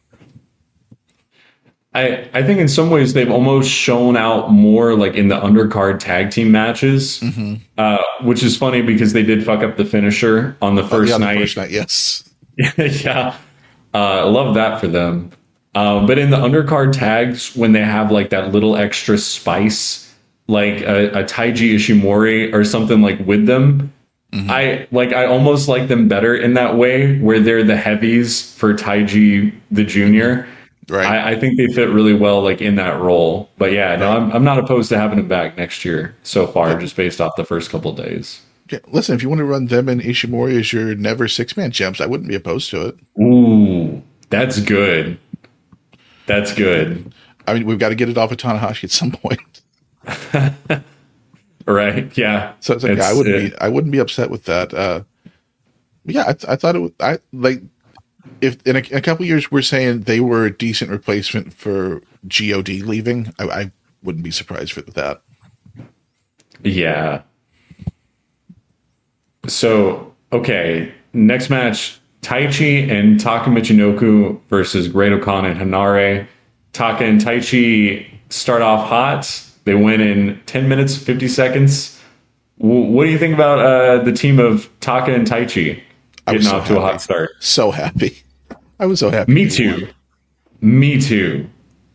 I think in some ways they've almost shown out more like in the undercard tag team matches, which is funny because they did fuck up the finisher on the first night. First night, yes. Yeah. I love that for them. But in the undercard tags, when they have like that little extra spice, like a Taiji Ishimori or something like with them, I almost like them better in that way, where they're the heavies for Taiji the Junior. Right. I think they fit really well like in that role. But yeah, no, I'm not opposed to having them back next year so far, just based off the first couple of days. Yeah, listen, if you want to run them and Ishimori as your never 6-man champs, I wouldn't be opposed to it. Ooh, that's good. That's good. I mean, we've got to get it off of Tanahashi at some point. Right. Yeah. So it's like, I wouldn't be upset with that. Yeah, I thought it was, if in a couple of years we're saying they were a decent replacement for God leaving, I wouldn't be surprised with that. Yeah. So, okay, next match, Taichi and Taka Michinoku versus Great Okan and Hanare. Taka and Taichi start off hot. They win in 10 minutes, 50 seconds. What do you think about the team of Taka and Taichi getting off to a hot start? So happy. I was so happy. Me too. Me too.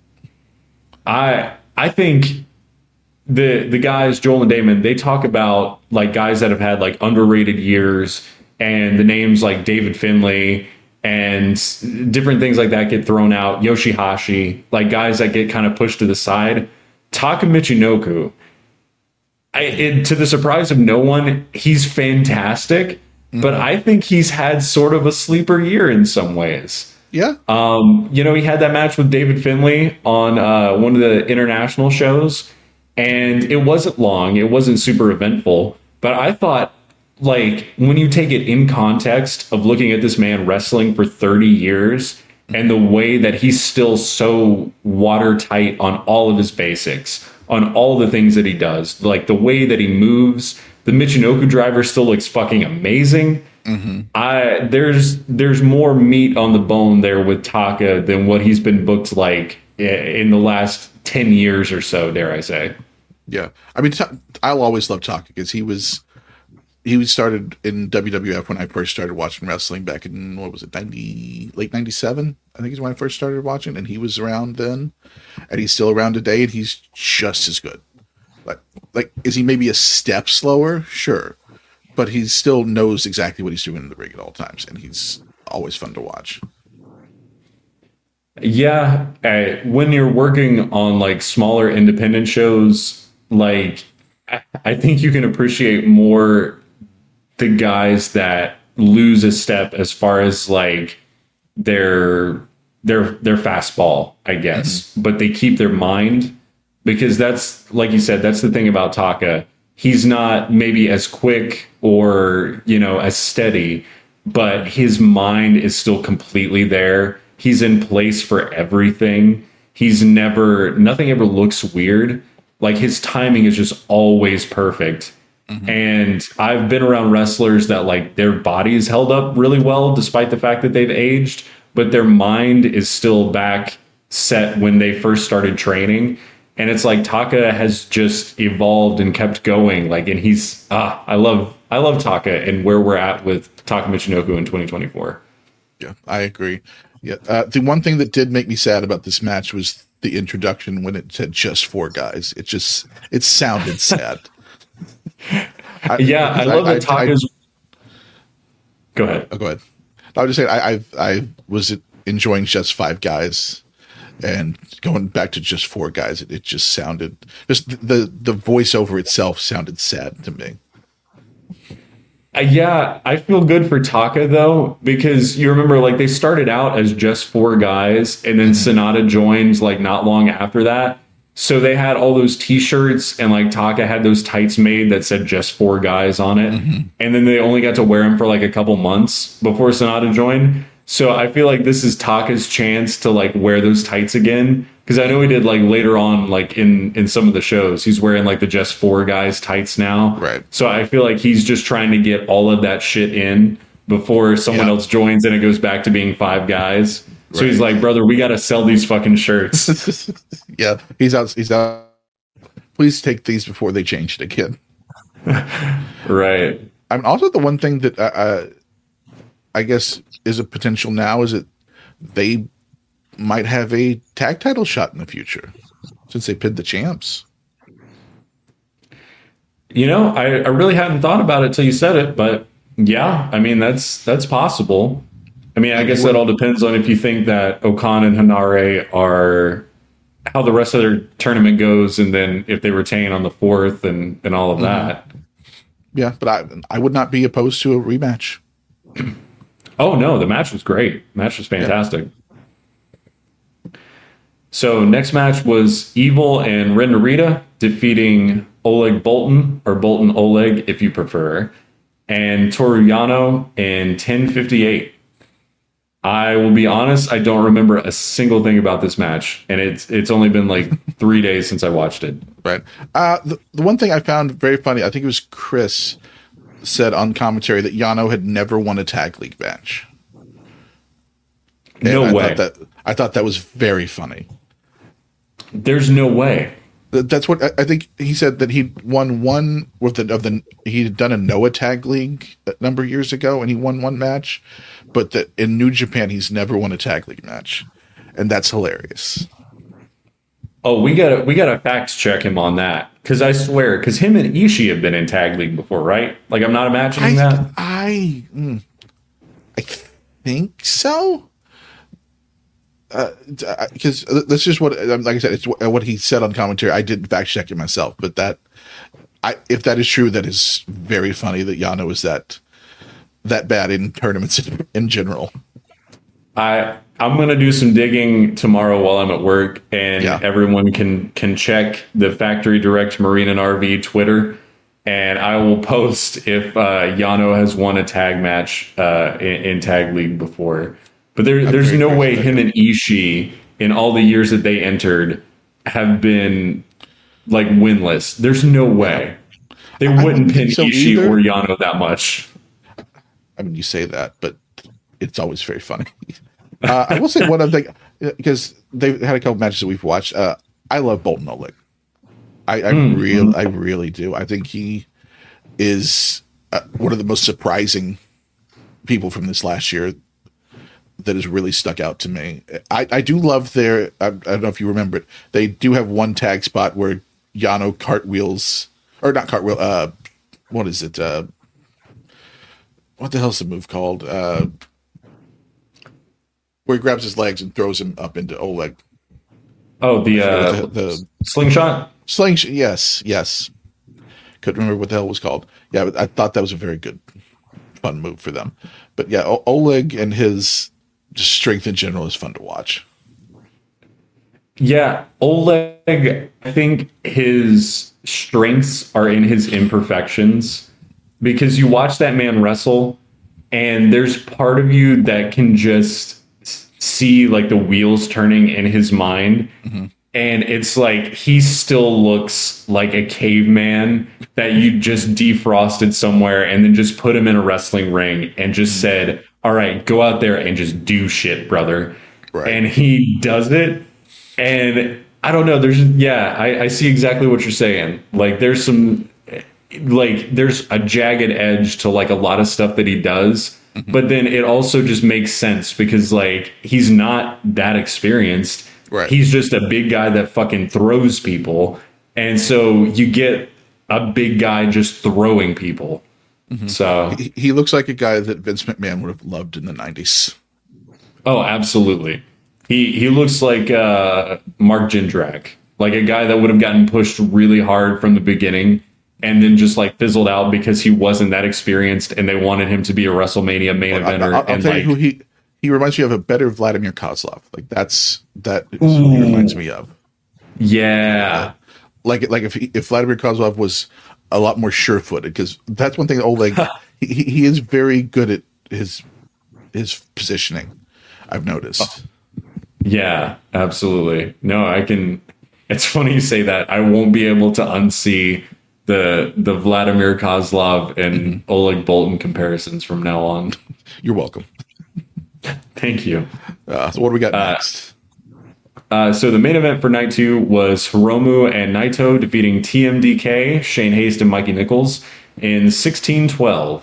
I think the guys, Joel and Damon, they talk about like guys that have had like underrated years, and the names like David Finlay and different things like that get thrown out. Yoshihashi, like guys that get kind of pushed to the side. Taka Michinoku, to the surprise of no one, he's fantastic, but I think he's had sort of a sleeper year in some ways. Yeah. He had that match with David Finlay on one of the international shows, and it wasn't long. It wasn't super eventful, but I thought, like, when you take it in context of looking at this man wrestling for 30 years and the way that he's still so watertight on all of his basics, on all the things that he does, like the way that he moves, the Michinoku driver still looks fucking amazing. There's more meat on the bone there with Taka than what he's been booked like in the last 10 years or so, dare I say. Yeah. I mean, I'll always love Taka because he started in WWF when I first started watching wrestling back in, what was it, late 97? I think is when I first started watching, and he was around then, and he's still around today, and he's just as good. Like, is he maybe a step slower? Sure. But he still knows exactly what he's doing in the ring at all times, and he's always fun to watch. Yeah. When you're working on, like, smaller independent shows, like, I think you can appreciate more the guys that lose a step as far as like their fastball, I guess, but they keep their mind, because that's, like you said, that's the thing about Taka. He's not maybe as quick or, as steady, but his mind is still completely there. He's in place for everything. Nothing ever looks weird. Like his timing is just always perfect. And I've been around wrestlers that like their bodies held up really well despite the fact that they've aged, but their mind is still back set when they first started training. And it's like Taka has just evolved and kept going. Like, and I love Taka and where we're at with Taka Michinoku in 2024. Yeah, I agree. Yeah, the one thing that did make me sad about this match was the introduction when it said just 4 guys. It sounded sad. I love that Taka's. Go ahead. Go ahead. I was just saying I was enjoying just 5 guys, and going back to just 4 guys, it just sounded the voiceover itself sounded sad to me. Yeah, I feel good for Taka though, because you remember like they started out as just 4 guys, and then Sonata joined like not long after that. So they had all those T-shirts, and like Taka had those tights made that said just 4 guys on it. And then they only got to wear them for like a couple months before Sonata joined. So I feel like this is Taka's chance to like wear those tights again. Because I know he did like later on, like in some of the shows, he's wearing like the just 4 guys tights now. Right. So I feel like he's just trying to get all of that shit in before someone else joins and it goes back to being 5 guys. So he's like, brother, we got to sell these fucking shirts. Yeah, he's out. Please take these before they change it again. Right. I'm also the one thing that I guess is a potential now is that they might have a tag title shot in the future since they pinned the champs. You know, I really hadn't thought about it till you said it, but yeah, I mean, that's possible. I mean, I guess that all depends on if you think that Okan and Hanare are how the rest of their tournament goes, and then if they retain on the 4th and all of that. Yeah, but I would not be opposed to a rematch. Oh no, the match was great. The match was fantastic. Yeah. So next match was Evil and Ren Narita defeating Oleg Boltin, or Boltin Oleg if you prefer, and Toru Yano in 10:58. I will be honest, I don't remember a single thing about this match, and it's only been like 3 days since I watched it. Right. The one thing I found very funny, I think it was Chris said on commentary that Yano had never won a tag league match. No way. I thought that was very funny. There's no way. That's what I think he said, that he won one he had done a Noah tag league a number of years ago and he won one match, but that in New Japan he's never won a tag league match, and that's hilarious. Oh, we gotta fact check him on that, because I swear, because him and Ishii have been in tag league before, right? Like I'm not imagining that. I think so. Because that's just what, like I said, it's what he said on commentary. I didn't fact check it myself, but if that is true, that is very funny that Yano is that bad in tournaments in general. I'm gonna do some digging tomorrow while I'm at work, and everyone can check the Factory Direct Marine and RV Twitter, and I will post if Yano has won a tag match in tag league before. But there's no way him and Ishii, in all the years that they entered, have been like winless. There's no way. They wouldn't pin Ishii or Yano that much. I mean, you say that, but it's always very funny. I will say one other thing, because they've had a couple matches that we've watched. I love Boltin Oleg. I really do. I think he is one of the most surprising people from this last year that has really stuck out to me. I do love their, I don't know if you remember it, they do have one tag spot where Yano cartwheels, or not cartwheel, what is it? What the hell's the move called? Where he grabs his legs and throws him up into Oleg. Oh, the slingshot? Slingshot, yes. Couldn't remember what the hell it was called. Yeah, but I thought that was a very good, fun move for them. But yeah, Oleg and his just strength in general is fun to watch. Yeah, Oleg, I think his strengths are in his imperfections, because you watch that man wrestle and there's part of you that can just see like the wheels turning in his mind. And it's like he still looks like a caveman that you just defrosted somewhere and then just put him in a wrestling ring and just said, all right, go out there and just do shit, brother. Right. And he does it. And I don't know. I see exactly what you're saying. Like there's a jagged edge to like a lot of stuff that he does. But then it also just makes sense because like he's not that experienced. Right. He's just a big guy that fucking throws people. And so you get a big guy just throwing people. So he looks like a guy that Vince McMahon would have loved in the 90s. Oh, absolutely. He looks like Mark Jindrak, like a guy that would have gotten pushed really hard from the beginning and then just like fizzled out because he wasn't that experienced and they wanted him to be a WrestleMania main eventer. I'll tell you who he reminds me of, a better Vladimir Kozlov. Like that is who he reminds me of. Yeah. Like if Vladimir Kozlov was a lot more sure-footed, because that's one thing that Oleg, he is very good at his positioning, I've noticed. Yeah, absolutely. No, it's funny you say that. I won't be able to unsee the Vladimir Kozlov and Oleg Boltin comparisons from now on. You're welcome. Thank you. So what do we got next? So the main event for night 2 was Hiromu and Naito defeating TMDK, Shane Haste and Mikey Nichols in 16-12.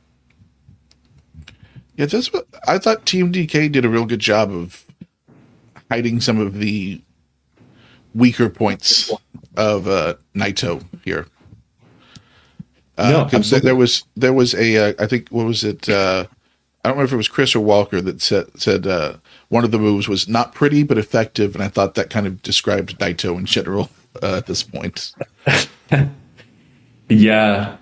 Yeah, I thought TMDK did a real good job of hiding some of the weaker points of Naito here. No, there was a I think, what was it? I don't remember if it was Chris or Walker that said one of the moves was not pretty but effective, and I thought that kind of described Naito in general at this point. Yeah.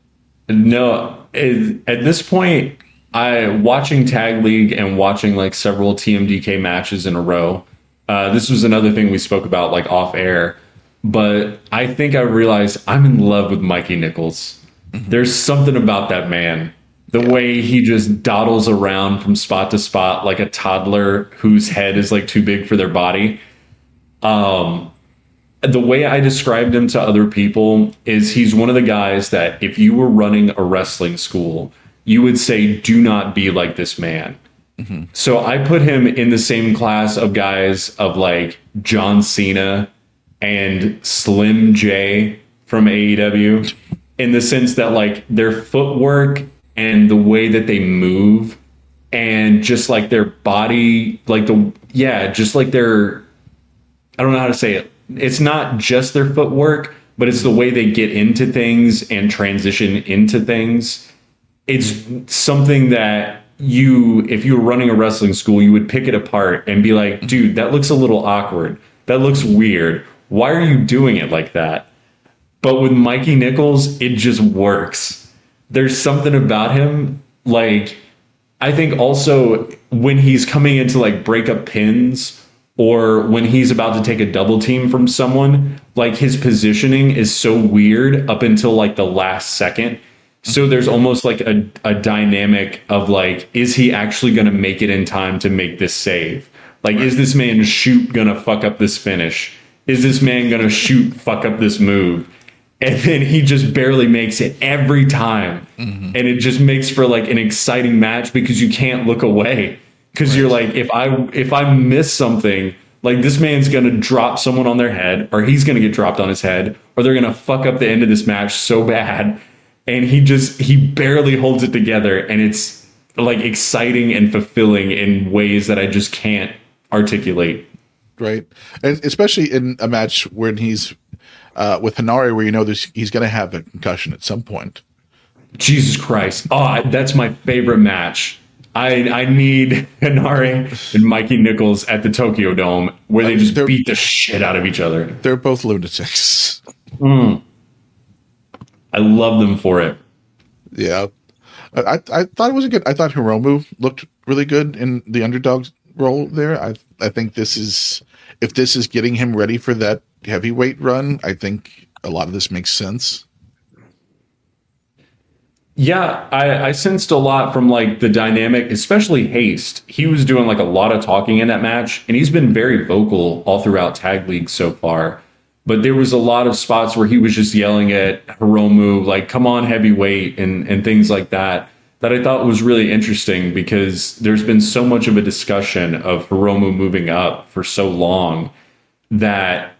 No, at this point, watching Tag League and watching like several TMDK matches in a row, this was another thing we spoke about like off air, but I think I realized I'm in love with Mikey Nichols. There's something about that man. The way he just dawdles around from spot to spot like a toddler whose head is like too big for their body. The way I described him to other people is he's one of the guys that if you were running a wrestling school, you would say, do not be like this man. So I put him in the same class of guys of like John Cena and Slim J from AEW, in the sense that like their footwork and the way that they move and just like their body, like just like their, I don't know how to say it. It's not just their footwork, but it's the way they get into things and transition into things. It's something that if you were running a wrestling school, you would pick it apart and be like, dude, that looks a little awkward. That looks weird. Why are you doing it like that? But with Mikey Nichols, it just works. There's something about him, like, I think also when he's coming into like breakup pins or when he's about to take a double team from someone, like his positioning is so weird up until like the last second. So there's almost like a dynamic of like, is he actually going to make it in time to make this save? Like, is this man going to fuck up this finish? Is this man going to fuck up this move? And then he just barely makes it every time. And it just makes for like an exciting match because you can't look away. Because you're like, if I miss something, like this man's going to drop someone on their head, or he's going to get dropped on his head, or they're going to fuck up the end of this match so bad. And he barely holds it together. And it's like exciting and fulfilling in ways that I just can't articulate. Right. And especially in a match when he's with Hanare, where you know he's going to have a concussion at some point. Jesus Christ. Oh, that's my favorite match. I need Hanare and Mikey Nichols at the Tokyo Dome where they just beat the shit out of each other. They're both lunatics. I love them for it. Yeah. I thought it was good. I thought Hiromu looked really good in the underdog role there. I think if this is getting him ready for that heavyweight run, I think a lot of this makes sense. Yeah, I sensed a lot from like the dynamic, especially Haste. He was doing like a lot of talking in that match, and he's been very vocal all throughout Tag League so far. But there was a lot of spots where he was just yelling at Hiromu, like, come on, heavyweight, and things like that, that I thought was really interesting because there's been so much of a discussion of Hiromu moving up for so long that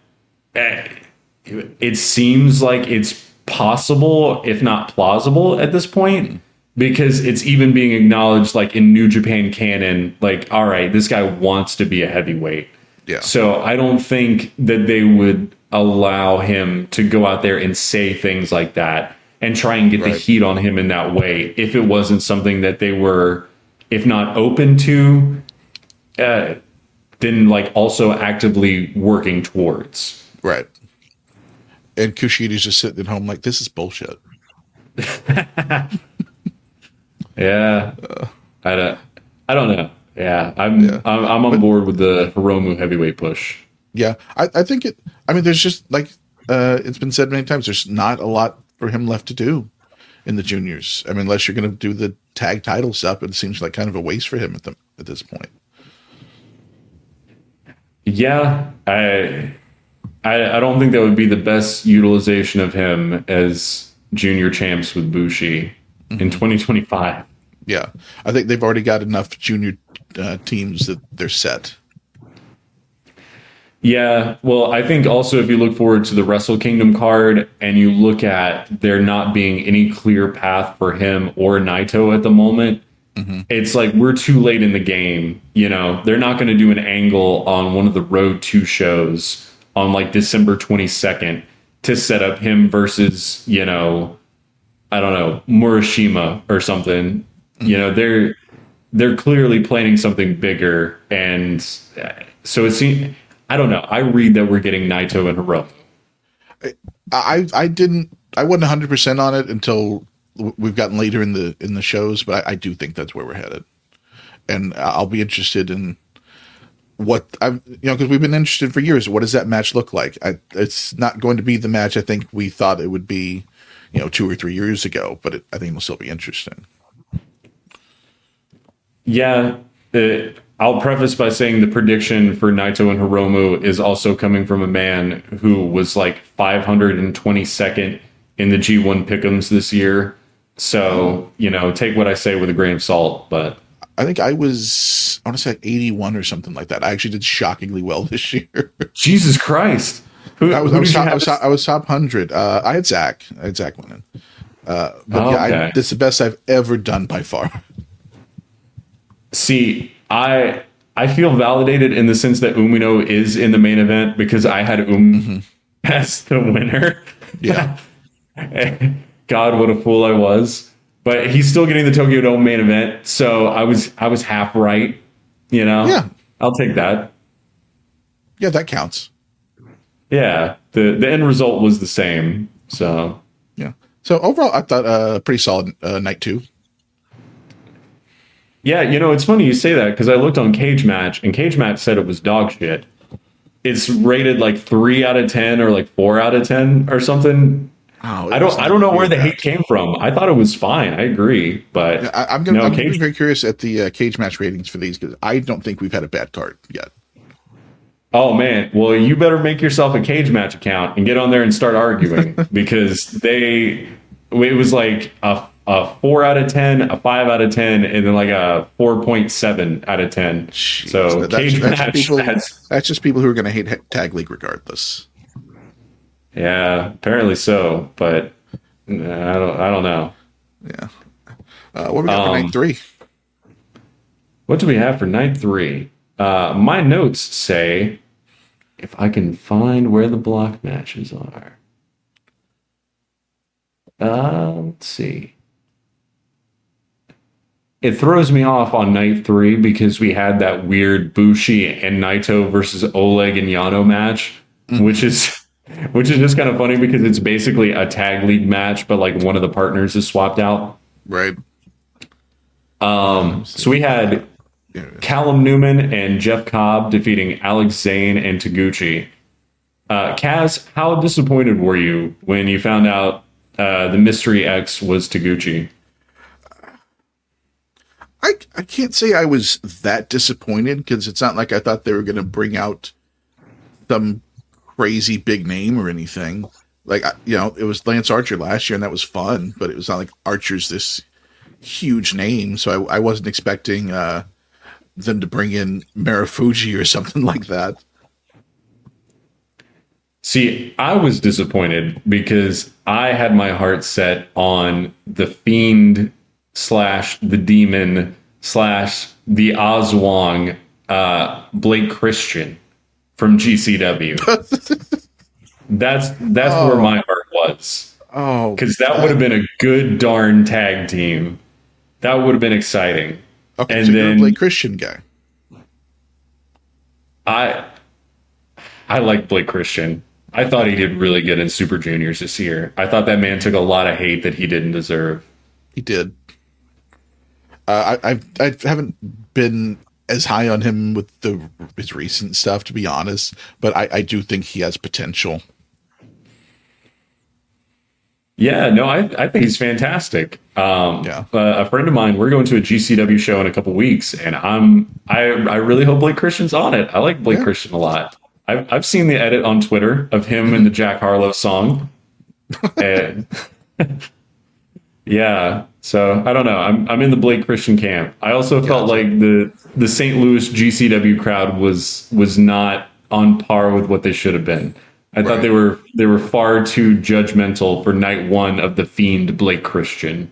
it seems like it's possible, if not plausible at this point, because it's even being acknowledged like in New Japan canon, like, all right, this guy wants to be a heavyweight. Yeah. So I don't think that they would allow him to go out there and say things like that and try and get the heat on him in that way if it wasn't something that they were, if not open to, then like also actively working towards. Right. And Kushida's just sitting at home like, this is bullshit. Yeah. I don't know. Yeah. I'm on board with the Hiromu heavyweight push. Yeah. I think there's just like, it's been said many times, there's not a lot for him left to do in the juniors. I mean, unless you're going to do the tag title stuff, it seems like kind of a waste for him at this point. Yeah. I don't think that would be the best utilization of him as junior champs with Bushi in 2025. Yeah. I think they've already got enough junior teams that they're set. Yeah. Well, I think also if you look forward to the Wrestle Kingdom card and you look at there not being any clear path for him or Naito at the moment, it's like we're too late in the game. You know, they're not going to do an angle on one of the Road 2 shows on like December 22nd to set up him versus, you know, I don't know, Murashima or something. You know, they're clearly planning something bigger. And so it seems, I don't know. I read that we're getting Naito and Hiromu. I wasn't 100% on it until we've gotten later in the shows, but I do think that's where we're headed. And I'll be interested in what because we've been interested for years. What does that match look like? It's not going to be the match I think we thought it would be, 2 or 3 years ago, but I think it'll still be interesting. Yeah. I'll preface by saying the prediction for Naito and Hiromu is also coming from a man who was like 522nd in the G1 Pick'ems this year. So, take what I say with a grain of salt, but I think I want to say like 81 or something like that. I actually did shockingly well this year. Jesus Christ. I was top 100. I had Zach winning. This is the best I've ever done by far. See, I feel validated in the sense that Umino is in the main event because I had as the winner. Yeah. God, what a fool I was. But he's still getting the Tokyo Dome main event, so I was half right, Yeah. I'll take that. Yeah, that counts. Yeah. The end result was the same. So yeah. So overall I thought pretty solid night 2. Yeah, it's funny you say that because I looked on Cage Match and Cage Match said it was dog shit. It's rated like 3 out of 10 or like 4 out of 10 or something. Oh, I don't know where the hate came from. I thought it was fine. I agree, but yeah, I'm going to be very curious at the Cage Match ratings for these because I don't think we've had a bad card yet. Oh man, well you better make yourself a Cage Match account and get on there and start arguing because it was like a 4 out of 10, a 5 out of 10, and then like a 4.7 out of 10. Jeez, so Cage Match that's just people who are going to hate Tag League regardless. Yeah, apparently so, but I don't know. Yeah. What do we got for night 3? What do we have for night 3? My notes say, if I can find where the block matches are. Let's see. It throws me off on night 3 because we had that weird Bushi and Naito versus Oleg and Yano match, which is just kind of funny because it's basically a tag league match, but like one of the partners is swapped out. Right. So we had Callum Newman and Jeff Cobb defeating Alex Zane and Taguchi. Kaz, how disappointed were you when you found out the Mystery X was Taguchi? I can't say I was that disappointed because it's not like I thought they were going to bring out some crazy big name or anything. Like, it was Lance Archer last year and that was fun, but it was not like Archer's this huge name. So I wasn't expecting them to bring in Marufuji or something like that. See, I was disappointed because I had my heart set on the Fiend / the Demon / the Oswong Blake Christian from GCW. That's where my heart was. Oh, because that would have been a good darn tag team. That would have been exciting. Okay, and so then you're a Blake Christian guy. I like Blake Christian. I thought he did really good in Super Juniors this year. I thought that man took a lot of hate that he didn't deserve. He did. I haven't been as high on him with his recent stuff, to be honest, but I do think he has potential. Yeah, no, I think he's fantastic. Yeah. A friend of mine, we're going to a GCW show in a couple weeks, and I really hope Blake Christian's on it. I like Blake Christian a lot. I've seen the edit on Twitter of him and the Jack Harlow song, and yeah. So I don't know. I'm in the Blake Christian camp. I also felt like the St. Louis GCW crowd was not on par with what they should have been. I thought they were far too judgmental for night one of the Fiend Blake Christian.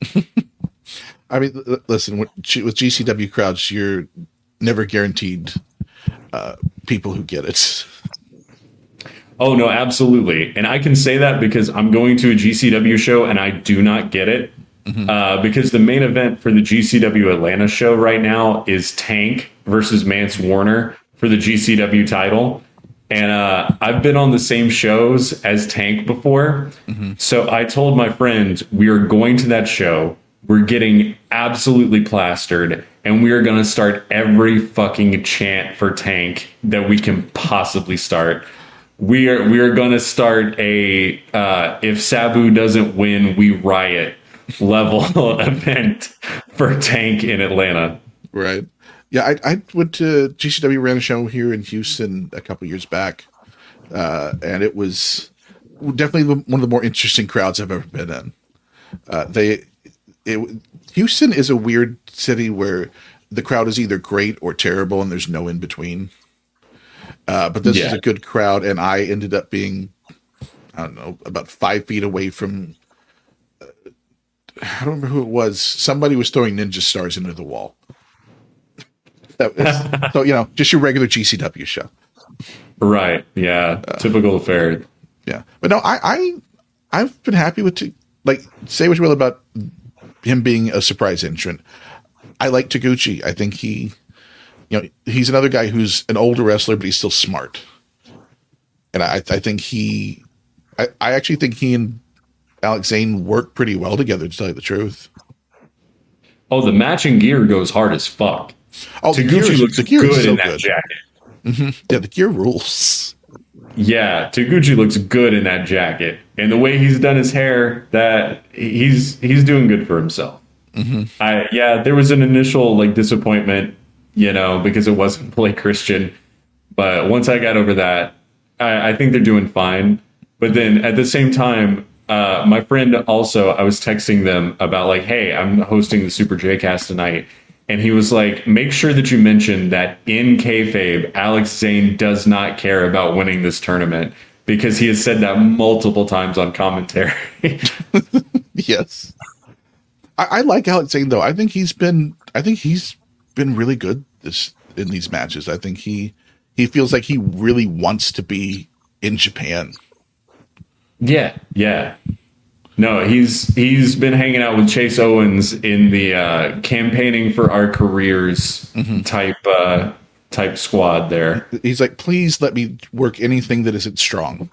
I mean, listen, with GCW crowds, you're never guaranteed people who get it. Oh, no, absolutely. And I can say that because I'm going to a GCW show and I do not get it. Mm-hmm. Because the main event for the GCW Atlanta show right now is Tank versus Mance Warner for the GCW title. And I've been on the same shows as Tank before. Mm-hmm. So I told my friend, we are going to that show. We're getting absolutely plastered. And we are going to start every fucking chant for Tank that we can possibly start. We are going to start a if Sabu doesn't win, we riot level event for Tank in Atlanta. Right. Yeah, I went to GCW, ran a show here in Houston a couple years back, and it was definitely one of the more interesting crowds I've ever been in. Houston is a weird city where the crowd is either great or terrible, and there's no in between. But this is a good crowd, and I ended up being, I don't know, about 5 feet away from. I don't remember who it was. Somebody was throwing ninja stars into the wall. So, just your regular GCW show. Right. Yeah. Typical affair. Yeah. But no, I've been happy with, say what you will about him being a surprise entrant. I like Taguchi. I think he's another guy who's an older wrestler, but he's still smart. And I think I actually think he and Alex Zane work pretty well together, to tell you the truth. Oh, the matching gear goes hard as fuck. Oh, Taguchi looks good in that jacket. Mm-hmm. Yeah, the gear rules. Yeah, Taguchi looks good in that jacket, and the way he's done his hair, that he's doing good for himself. Mm-hmm. There was an initial disappointment, because it wasn't Blake Christian, but once I got over that, I think they're doing fine. But then at the same time, my friend also, I was texting them about hey, I'm hosting the Super J-Cast tonight. And he was like, make sure that you mention that in kayfabe, Alex Zane does not care about winning this tournament, because he has said that multiple times on commentary. Yes. I like Alex Zane, though. I think he's been really good in these matches. I think he feels like he really wants to be in Japan. Yeah. No, he's been hanging out with Chase Owens in the campaigning for our careers type squad there. He's like, please let me work anything that isn't strong.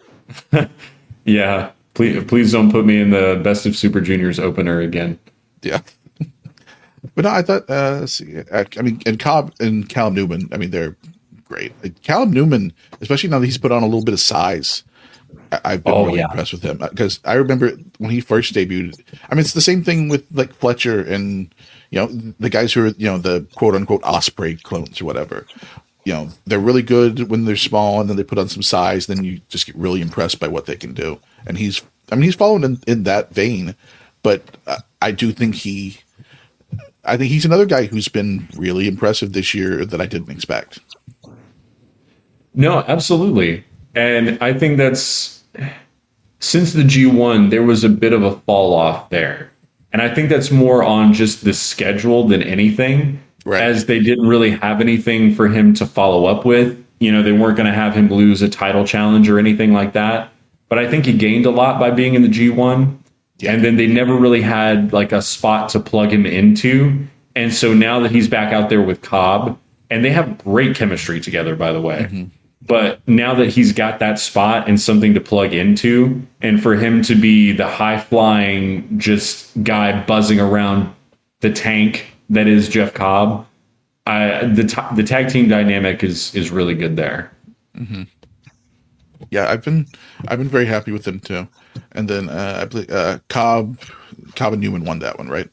Yeah, please don't put me in the Best of Super Juniors opener again. Yeah. But no, I thought, and Cobb and Callum Newman, they're great. Callum Newman, especially now that he's put on a little bit of size, I've been really impressed with him because I remember when he first debuted. I mean, it's the same thing with like Fletcher and the guys who are the quote unquote Osprey clones or whatever. They're really good when they're small, and then they put on some size. Then you just get really impressed by what they can do. And he's following in that vein, but I do think he's another guy who's been really impressive this year that I didn't expect. No, absolutely. And I think that's since the G1, there was a bit of a fall off there. And I think that's more on just the schedule than anything, right, as they didn't really have anything for him to follow up with. They weren't going to have him lose a title challenge or anything like that. But I think he gained a lot by being in the G1. Yeah. And then they never really had like a spot to plug him into. And so now that he's back out there with Cobb, and they have great chemistry together, by the way. Mm-hmm. But now that he's got that spot and something to plug into, and for him to be the high-flying just guy buzzing around the tank that is Jeff Cobb, the tag team dynamic is really good there. Mm-hmm. Yeah, I've been very happy with them too. And then I believe Cobb and Newman won that one, right?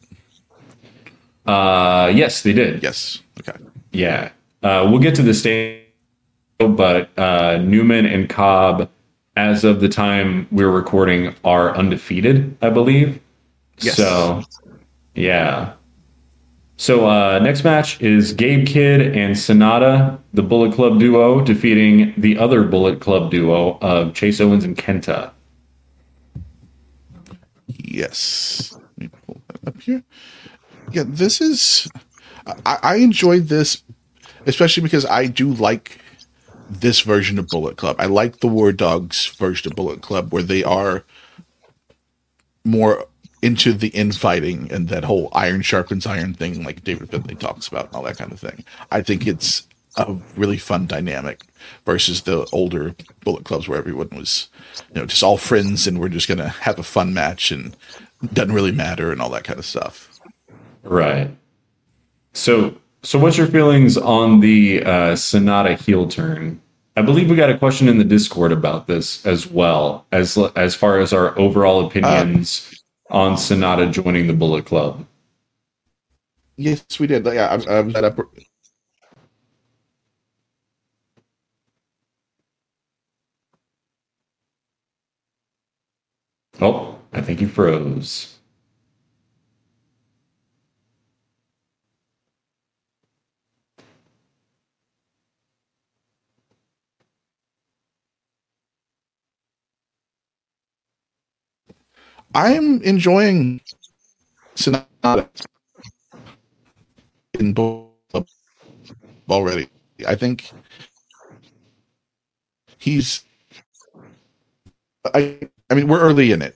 Yes, they did. Yes. Okay. Yeah. We'll get to the stage. But Newman and Cobb, as of the time we're recording, are undefeated, I believe. Yes. So, yeah. So next match is Gabe Kidd and Sonata, the Bullet Club duo, defeating the other Bullet Club duo of Chase Owens and Kenta. Yes. Let me pull that up here. Yeah, this is... I enjoyed this, especially because I do like this version of Bullet Club. I like the War Dogs version of Bullet Club, where they are more into the infighting and that whole iron sharpens iron thing, like David Finlay talks about, and all that kind of thing. I think it's a really fun dynamic versus the older Bullet Clubs where everyone was, just all friends and we're just gonna have a fun match and it doesn't really matter and all that kind of stuff. Right. So what's your feelings on the Sonata heel turn? I believe we got a question in the Discord about this as well, as far as our overall opinions on Sonata joining the Bullet Club. Yes, we did. Yeah, I was at a... Oh, I think he froze. I'm enjoying Sonata in Bullet Club already. I think he's... I mean, we're early in it.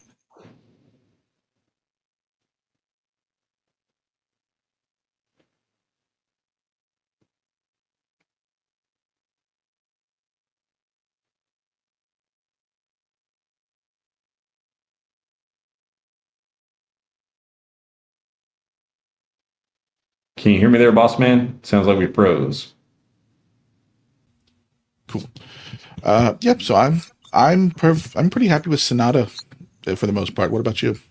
Can you hear me there, boss man? Sounds like we froze. Cool. Yep. So I'm pretty happy with Sonata for the most part. What about you?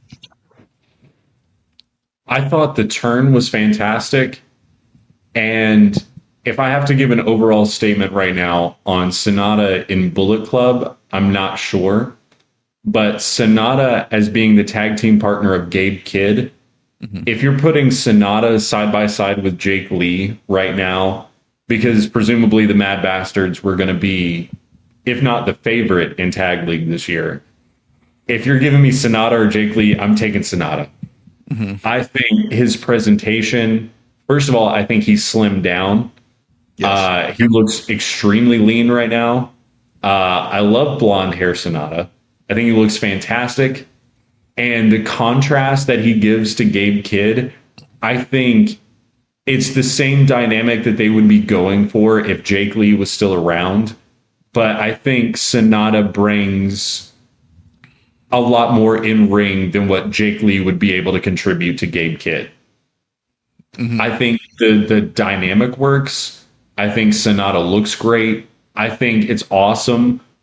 I thought the turn was fantastic, and if I have to give an overall statement right now on Sonata in Bullet Club, I'm not sure. But Sonata as being the tag team partner of Gabe Kidd, if you're putting Sonata side by side with Jake Lee right now, because presumably the Mad Bastards were going to be, if not the favorite in Tag League this year, if you're giving me Sonata or Jake Lee, I'm taking Sonata. Mm-hmm. I think his presentation, first of all, I think he's slimmed down. Yes. He looks extremely lean right now. I love blonde hair Sonata. I think he looks fantastic. And the contrast that he gives to Gabe Kidd, I think it's the same dynamic that they would be going for if Jake Lee was still around. But I think Sonata brings a lot more in ring than what Jake Lee would be able to contribute to Gabe Kidd. Mm-hmm. I think the dynamic works. I think Sonata looks great. I think it's awesome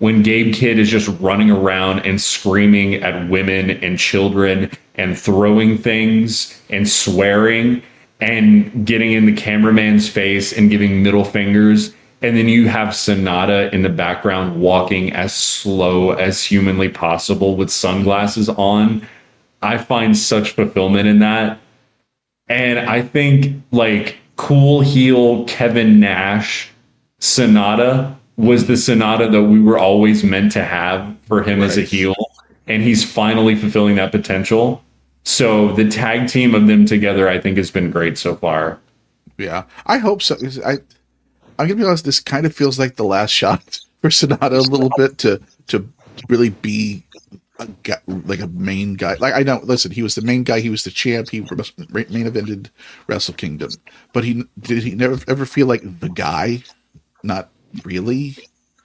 when Gabe Kidd is just running around and screaming at women and children and throwing things and swearing and getting in the cameraman's face and giving middle fingers. And then you have Sonata in the background walking as slow as humanly possible with sunglasses on. I find such fulfillment in that. And I think like cool heel Kevin Nash Sonata was the Sonata that we were always meant to have for him as a heel. And he's finally fulfilling that potential. So the tag team of them together, I think, has been great so far. Yeah, I hope so. I'm gonna be honest. This kind of feels like the last shot for Sonata a little bit to really be a guy, like a main guy. Like I know, listen, he was the main guy. He was the champ. He main evented Wrestle Kingdom. But he never ever feel like the guy? Not really.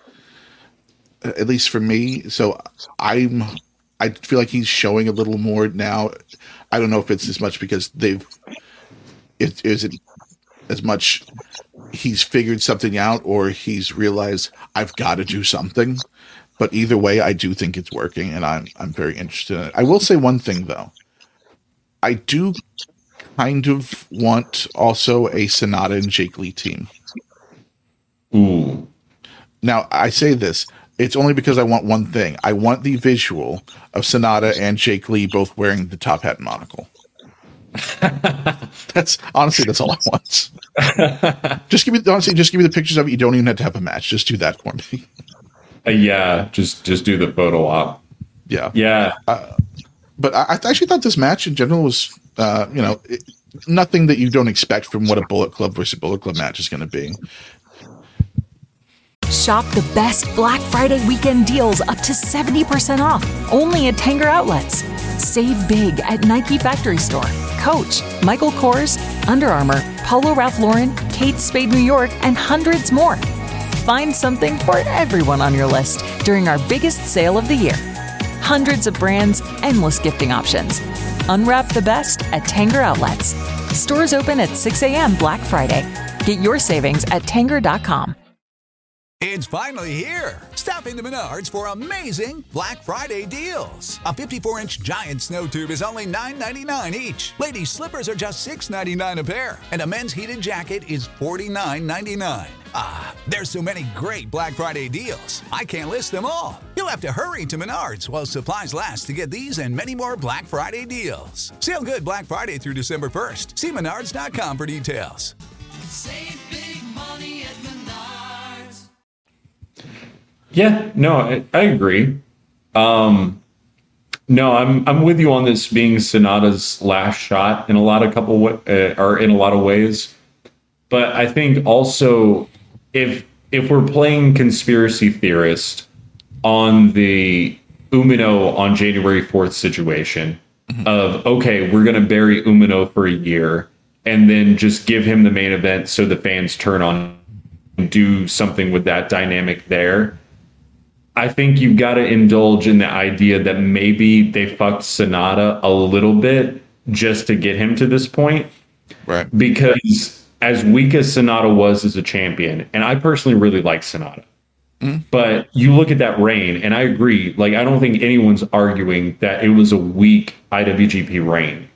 At least for me. So I feel like he's showing a little more now. I don't know if it's as much because it isn't as much he's figured something out or he's realized I've got to do something. But either way, I do think it's working, and I'm very interested in it. I will say one thing though. I do kind of want also a Sonata and Jake Lee team. Ooh. Now I say this. It's only because I want one thing. I want the visual of Sonata and Jake Lee both wearing the top hat and monocle. That's all I want. Just give me the pictures of it. You don't even have to have a match. Just do that for me. Yeah, just do the photo op. Yeah. But I actually thought this match in general was, nothing that you don't expect from what a Bullet Club versus Bullet Club match is going to be. Shop the best Black Friday weekend deals up to 70% off, only at Tanger Outlets. Save big at Nike Factory Store, Coach, Michael Kors, Under Armour, Polo Ralph Lauren, Kate Spade New York, and hundreds more. Find something for everyone on your list during our biggest sale of the year. Hundreds of brands, endless gifting options. Unwrap the best at Tanger Outlets. Stores open at 6 a.m. Black Friday. Get your savings at Tanger.com. It's finally here. Stop into Menards for amazing Black Friday deals. A 54-inch giant snow tube is only $9.99 each. Ladies' slippers are just $6.99 a pair. And a men's heated jacket is $49.99. Ah, there's so many great Black Friday deals. I can't list them all. You'll have to hurry to Menards while supplies last to get these and many more Black Friday deals. Sale good Black Friday through December 1st. See Menards.com for details. Save big money at Menards. Yeah, no, I agree. No, I'm with you on this being Sonata's last shot in a lot of ways. But I think also if we're playing conspiracy theorist on the Umino on January 4th situation of, okay, we're going to bury Umino for a year and then just give him the main event so the fans turn on and do something with that dynamic there. I think you've got to indulge in the idea that maybe they fucked Sonata a little bit just to get him to this point. Right. Because as weak as Sonata was as a champion, and I personally really like Sonata, but you look at that reign, and I agree, like, I don't think anyone's arguing that it was a weak IWGP reign.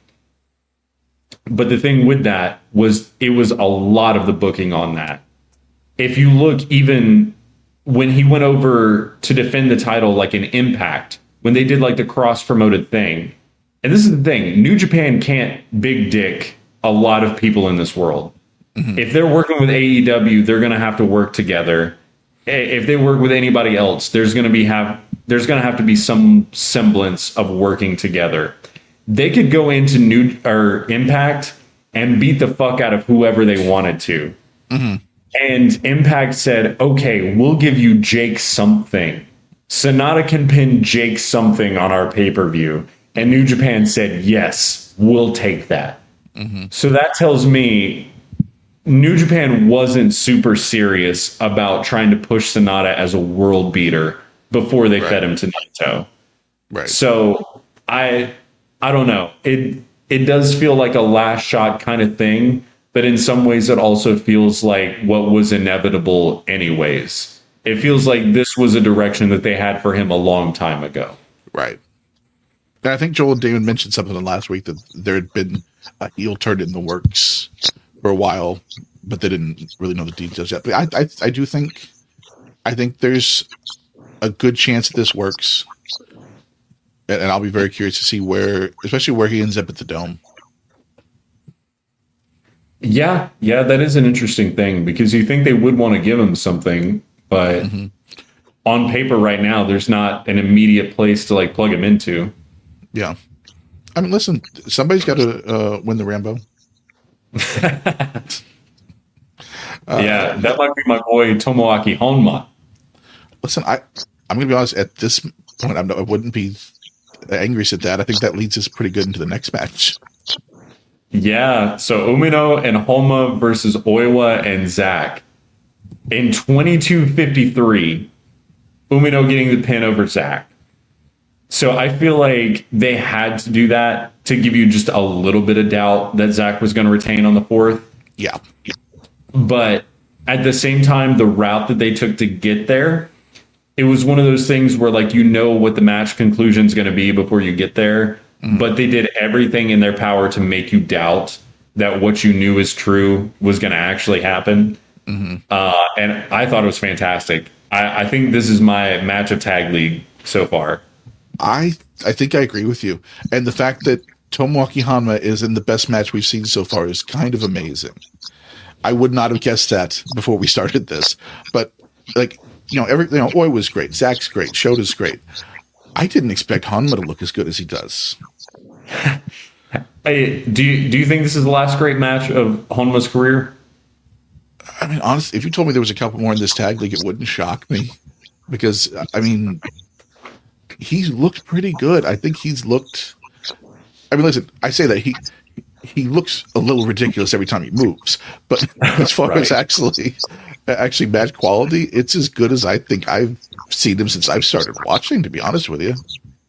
But the thing with that was it was a lot of the booking on that. If you look even when he went over to defend the title, like in Impact, when they did like the cross-promoted thing, and this is the thing, New Japan can't big dick a lot of people in this world. If they're working with AEW, they're going to have to work together. If they work with anybody else, there's going to have to be some semblance of working together. They could go into Impact and beat the fuck out of whoever they wanted to. And Impact said, okay, we'll give you Jake something. Sonata can pin Jake something on our pay-per-view. And New Japan said, yes, we'll take that. So that tells me New Japan wasn't super serious about trying to push Sonata as a world beater before they fed him to Naito. Right. So I don't know. It does feel like a last shot kind of thing. But in some ways, it also feels like what was inevitable anyways. it feels like this was a direction that they had for him a long time ago. Right. And I think Joel and David mentioned something last week that there had been a heel turn in the works for a while, but they didn't really know the details yet. But I do think, there's a good chance that this works. And I'll be very curious to see especially where he ends up at the Dome. Yeah, that is an interesting thing because you think they would want to give him something, but on paper right now, there's not an immediate place to like plug him into. Yeah. I mean, listen, somebody's got to win the Rambo. Yeah, that might be my boy Tomoaki Honma. Listen, I'm going to be honest, at this point, I wouldn't be angry at that. I think that leads us pretty good into the next match. Yeah, so Umino and Honma versus Oiwa and Zack. In 22:53, Umino getting the pin over Zack. So I feel like they had to do that to give you just a little bit of doubt that Zack was going to retain on the 4th. Yeah. But at the same time, the route that they took to get there, it was one of those things where like you know what the match conclusion is going to be before you get there. But they did everything in their power to make you doubt that what you knew is true was going to actually happen. And I thought it was fantastic. I think this is my match of Tag League so far. I think I agree with you. And the fact that Tomoaki Honma is in the best match we've seen so far is kind of amazing. I would not have guessed that before we started this. But, like, Oi was great. Zack's great. Shota's great. I didn't expect Honma to look as good as he does. Hey, do you think this is the last great match of Honma's career? I mean, honestly, if you told me there was a couple more in this tag league, it wouldn't shock me. Because, I mean, he's looked pretty good. I think he's looked... I mean, listen, I say that he looks a little ridiculous every time he moves. But as far as actually match quality, it's as good as I think I've seen him since I've started watching, to be honest with you.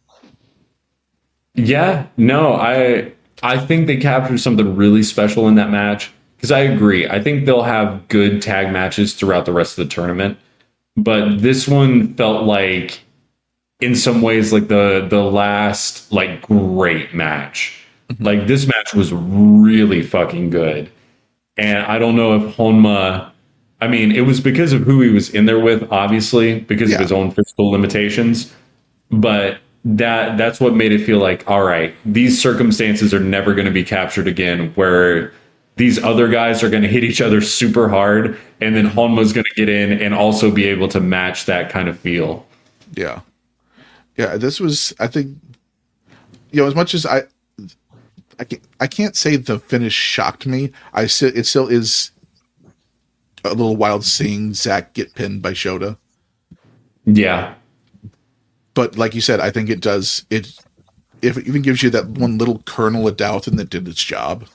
Yeah, no, I think they captured something really special in that match because I agree. I think they'll have good tag matches throughout the rest of the tournament, but this one felt like, in some ways, like the last like great match. Like this match was really fucking good, and I don't know if Honma. I mean, it was because of who he was in there with, obviously, because of his own physical limitations, but that's what made it feel like, all right, these circumstances are never going to be captured again, where these other guys are going to hit each other super hard, and then Honma's going to get in and also be able to match that kind of feel. Yeah. Yeah, this was, I think, as much as I can't say the finish shocked me. It still is a little wild seeing Zack get pinned by Shota. Yeah. But like you said, I think it does. If it even gives you that one little kernel of doubt, and that did its job.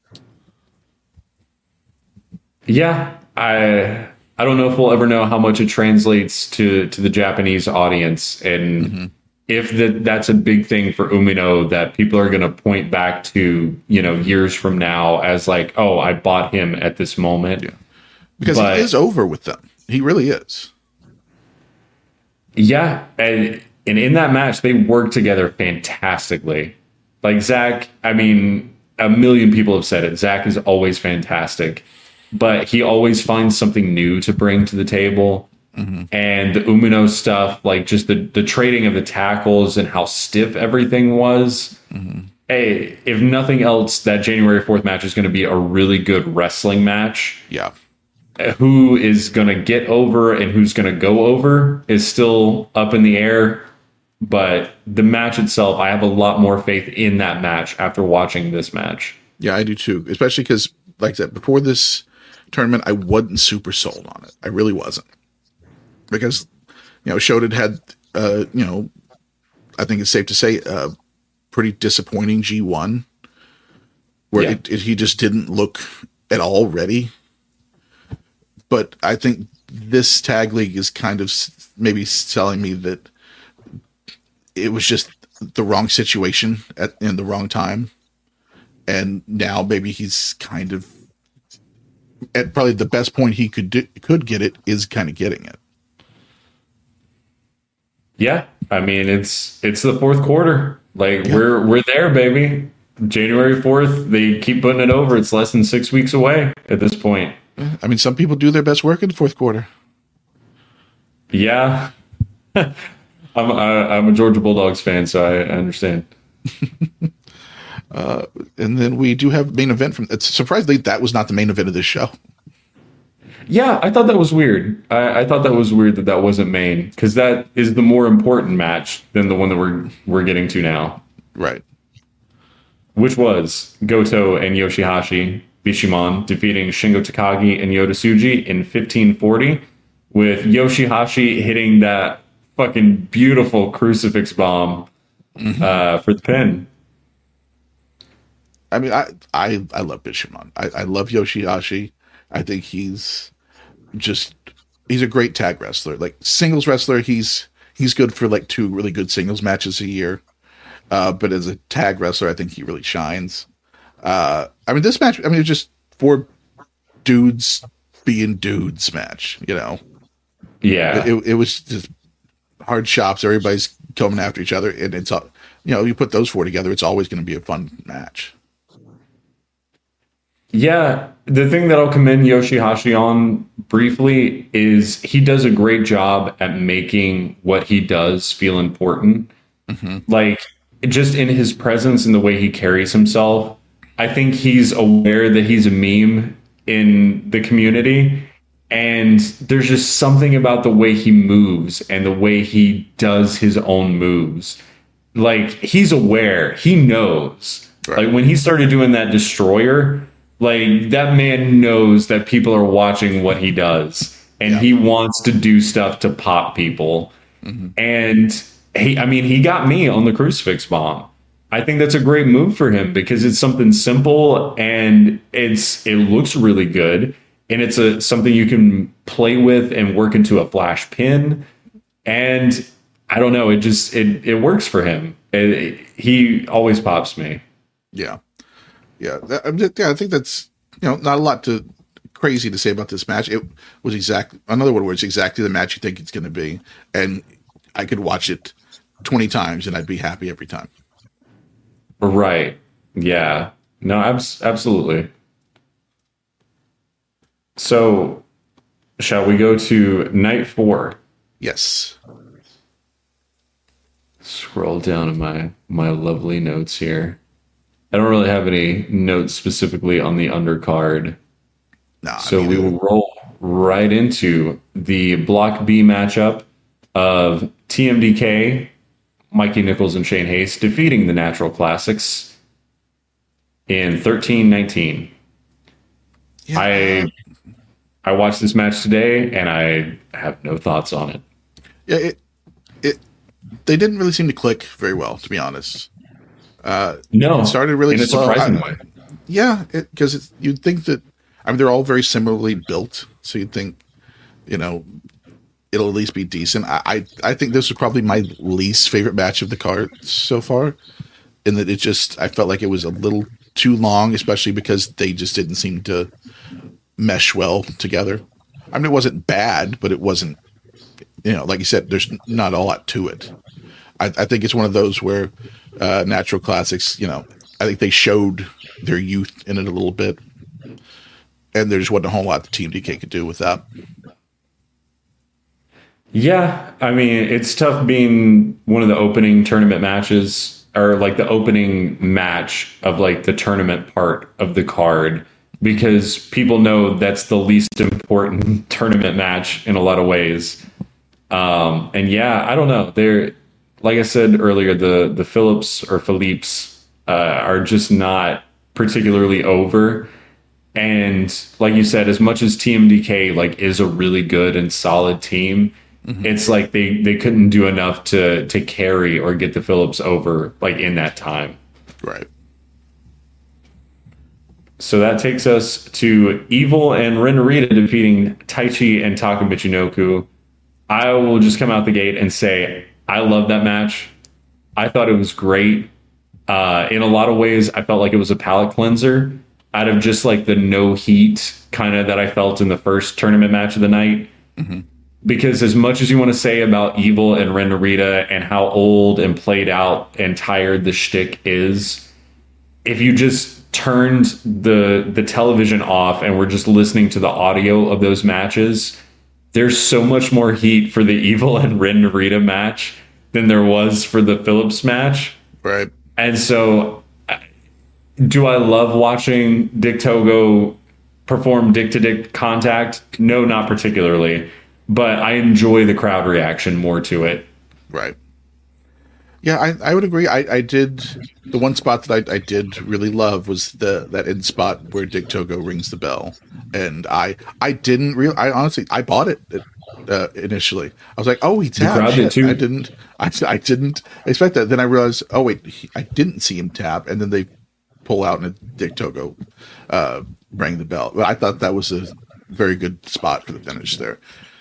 Yeah, I don't know if we'll ever know how much it translates to the Japanese audience, and if that's a big thing for Umino that people are going to point back to, years from now as like, oh, I bought him at this moment. Yeah. Because he is over with them. He really is. Yeah, and in that match, they worked together fantastically. Like Zack, I mean, a million people have said it. Zack is always fantastic, but he always finds something new to bring to the table. And the Umino stuff, like just the trading of the tackles and how stiff everything was. Hey, if nothing else, that January 4th match is going to be a really good wrestling match. Yeah. Who is going to get over and who's going to go over is still up in the air. But the match itself, I have a lot more faith in that match after watching this match. Yeah, I do too. Especially because, like I said, before this tournament, I wasn't super sold on it. I really wasn't. Because, Shota had, I think it's safe to say, a pretty disappointing G1. Where he just didn't look at all ready. But I think this tag league is kind of maybe telling me that it was just the wrong situation in the wrong time. And now maybe he's kind of at probably the best point he could get it is kind of getting it. Yeah, I mean it's the fourth quarter. Like we're there, baby. January 4th, they keep putting it over. It's less than 6 weeks away at this point. I mean, some people do their best work in the fourth quarter. Yeah, I'm a Georgia Bulldogs fan, so I understand. And then we do have main event from. It's surprisingly that was not the main event of this show. Yeah, I thought that was weird. I thought that was weird that wasn't main, because that is the more important match than the one that we're getting to now. Right. Which was Goto and Yoshihashi Bishamon defeating Shingo Takagi and Yota Tsuji in 1540, with Yoshihashi hitting that fucking beautiful crucifix bomb for the pin. I mean, I love Bishamon. I love Yoshihashi. I think he's a great tag wrestler. Like singles wrestler, he's good for like 2 really good singles matches a year. But as a tag wrestler, I think he really shines. I mean, this match, it's just 4 dudes being dudes match, you know? Yeah. It was just hard chops. Everybody's coming after each other. And it's, you put those 4 together, it's always going to be a fun match. Yeah, the thing that I'll commend Yoshihashi on briefly is he does a great job at making what he does feel important. Like, just in his presence and the way he carries himself, I think he's aware that he's a meme in the community. And there's just something about the way he moves and the way he does his own moves. Like, he's aware, he knows. Right. Like, when he started doing that destroyer, like, that man knows that people are watching what he does, and he wants to do stuff to pop people. And he got me on the crucifix bomb. I think that's a great move for him because it's something simple and it looks really good, and it's something you can play with and work into a flash pin. And I don't know, it works for him. He always pops me. Yeah. Yeah, I think that's not a lot crazy to say about this match. It was another one where it's exactly the match you think it's going to be, and I could watch it 20 times and I'd be happy every time. Right? Yeah. No, absolutely. So, shall we go to night 4? Yes. Scroll down in my lovely notes here. I don't really have any notes specifically on the undercard. So we will roll right into the Block B matchup of TMDK, Mikey Nichols and Shane Hayes defeating the Natural Classics in 13-19. Yeah. I watched this match today and I have no thoughts on it. Yeah, they didn't really seem to click very well, to be honest. No, it started really in a slow. surprising way. Yeah, because you'd think that they're all very similarly built, so you'd think it'll at least be decent. I think this was probably my least favorite match of the card so far, in that I felt like it was a little too long, especially because they just didn't seem to mesh well together. I mean, it wasn't bad, but it wasn't, like you said, there's not a lot to it. I think it's one of those where Natural Classics, I think they showed their youth in it a little bit, and there just wasn't a whole lot the TMDK could do with that. Yeah, I mean, it's tough being one of the opening tournament matches, or like the opening match of like the tournament part of the card, because people know that's the least important tournament match in a lot of ways. And yeah, I don't know. Like I said earlier, the Phillips are just not particularly over. And like you said, as much as TMDK like is a really good and solid team, it's like they couldn't do enough to carry or get the Phillips over like in that time. Right. So that takes us to Evil and Ren Narita defeating Taichi and Taka Michinoku. I will just come out the gate and say I love that match. I thought it was great. In a lot of ways, I felt like it was a palate cleanser out of just like the no heat kind of that I felt in the first tournament match of the night. because as much as you want to say about Evil and Ren Narita and how old and played out and tired the shtick is, if you just turned the television off and we're just listening to the audio of those matches, there's so much more heat for the Evil and Ren Narita match than there was for the Phillips match. Right. And so, do I love watching Dick Togo perform dick-to-dick contact? No, not particularly. But I enjoy the crowd reaction more to it. Right. Yeah, I would agree. I did. The one spot that I did really love was that end spot where Dick Togo rings the bell, and I didn't really. I honestly bought it initially. I was like, oh, he tapped. Shit. Too. I didn't expect that. Then I realized, oh wait, I didn't see him tap, and then they pull out and Dick Togo rang the bell. But I thought that was a very good spot for the finish there.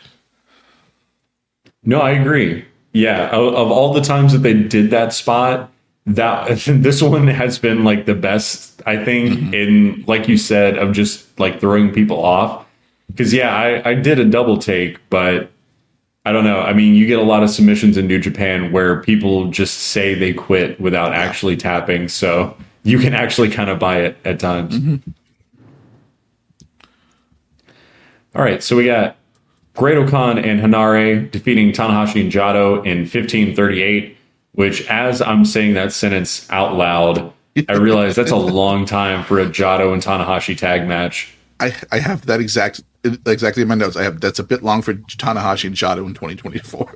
No, I agree. Yeah, of all the times that they did that spot, this one has been like the best, I think, in, like you said, of just like throwing people off. Because I did a double take, but I don't know. I mean, you get a lot of submissions in New Japan where people just say they quit without actually tapping, so you can actually kind of buy it at times. All right, so we got Great-O-Khan and Hanare defeating Tanahashi and Jado in 15:38, which, as I'm saying that sentence out loud, I realize that's a long time for a Jado and Tanahashi tag match. I have that exactly in my notes. That's a bit long for Tanahashi and Jado in 2024.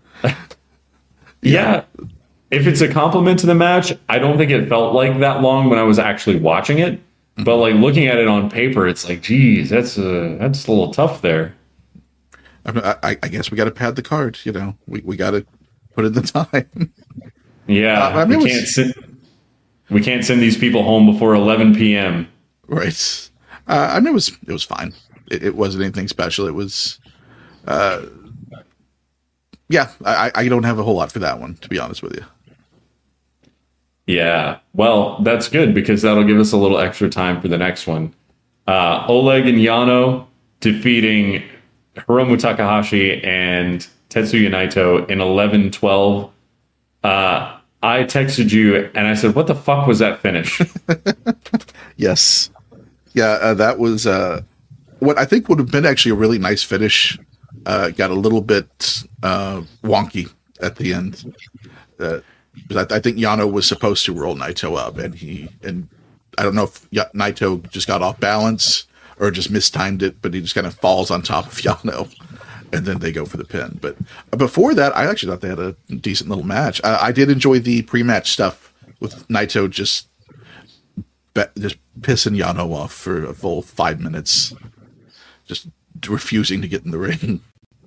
Yeah. If it's a compliment to the match, I don't think it felt like that long when I was actually watching it. But like looking at it on paper, it's like, geez, that's a little tough there. I guess we got to pad the card. You know, we got to put in the time. Yeah, we can't send these people home before 11 p.m. Right. I mean, it was fine. It wasn't anything special. It was, I don't have a whole lot for that one, to be honest with you. Yeah, well, that's good because that'll give us a little extra time for the next one. Oleg and Yano defeating Hiromu Takahashi and Tetsuya Naito in 11-12. I texted you and I said, what the fuck was that finish? Yes. Yeah, that was what I think would have been actually a really nice finish. Got a little bit wonky at the end. But I think Yano was supposed to roll Naito up, and I don't know if Naito just got off balance or just mistimed it, but he just kind of falls on top of Yano, and then they go for the pin. But before that, I actually thought they had a decent little match. I did enjoy the pre-match stuff with Naito just pissing Yano off for a full 5 minutes, just refusing to get in the ring.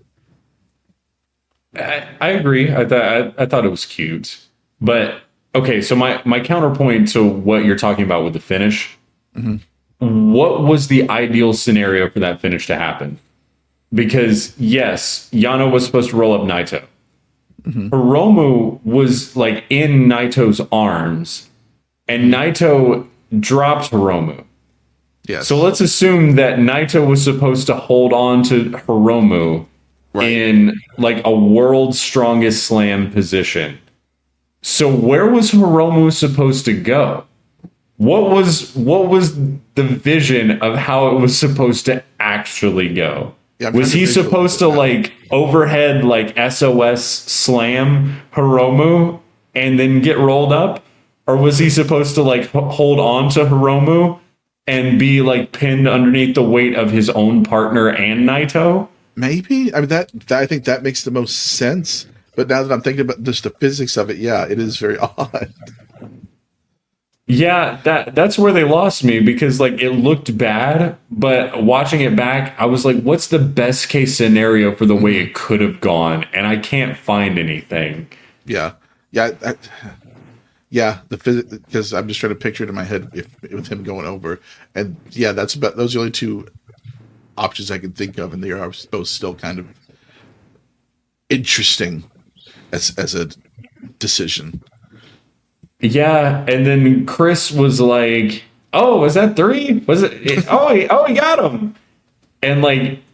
I agree. I thought it was cute. But, okay, so my counterpoint to what you're talking about with the finish, what was the ideal scenario for that finish to happen? Because, yes, Yano was supposed to roll up Naito. Hiromu was, like, in Naito's arms, and Naito dropped Hiromu. Yes. So let's assume that Naito was supposed to hold on to Hiromu in, like, a world's strongest slam position. So where was Hiromu supposed to go? What was the vision of how it was supposed to actually go? Yeah, was he supposed to like overhead like SOS slam Hiromu and then get rolled up? Or was he supposed to like hold on to Hiromu and be like pinned underneath the weight of his own partner and Naito? Maybe. I mean, that I think that makes the most sense. But now that I'm thinking about just the physics of it, yeah, it is very odd. Yeah, that's where they lost me because like it looked bad, but watching it back, I was like, what's the best case scenario for the way it could have gone? And I can't find anything. Yeah. The physics, because I'm just trying to picture it in my head with him going over, and yeah, those are the only two options I can think of, and they are both still kind of interesting as a decision. Yeah, and then Chris was like, "Oh, was that 3? Was it? Oh, he got him!" And like,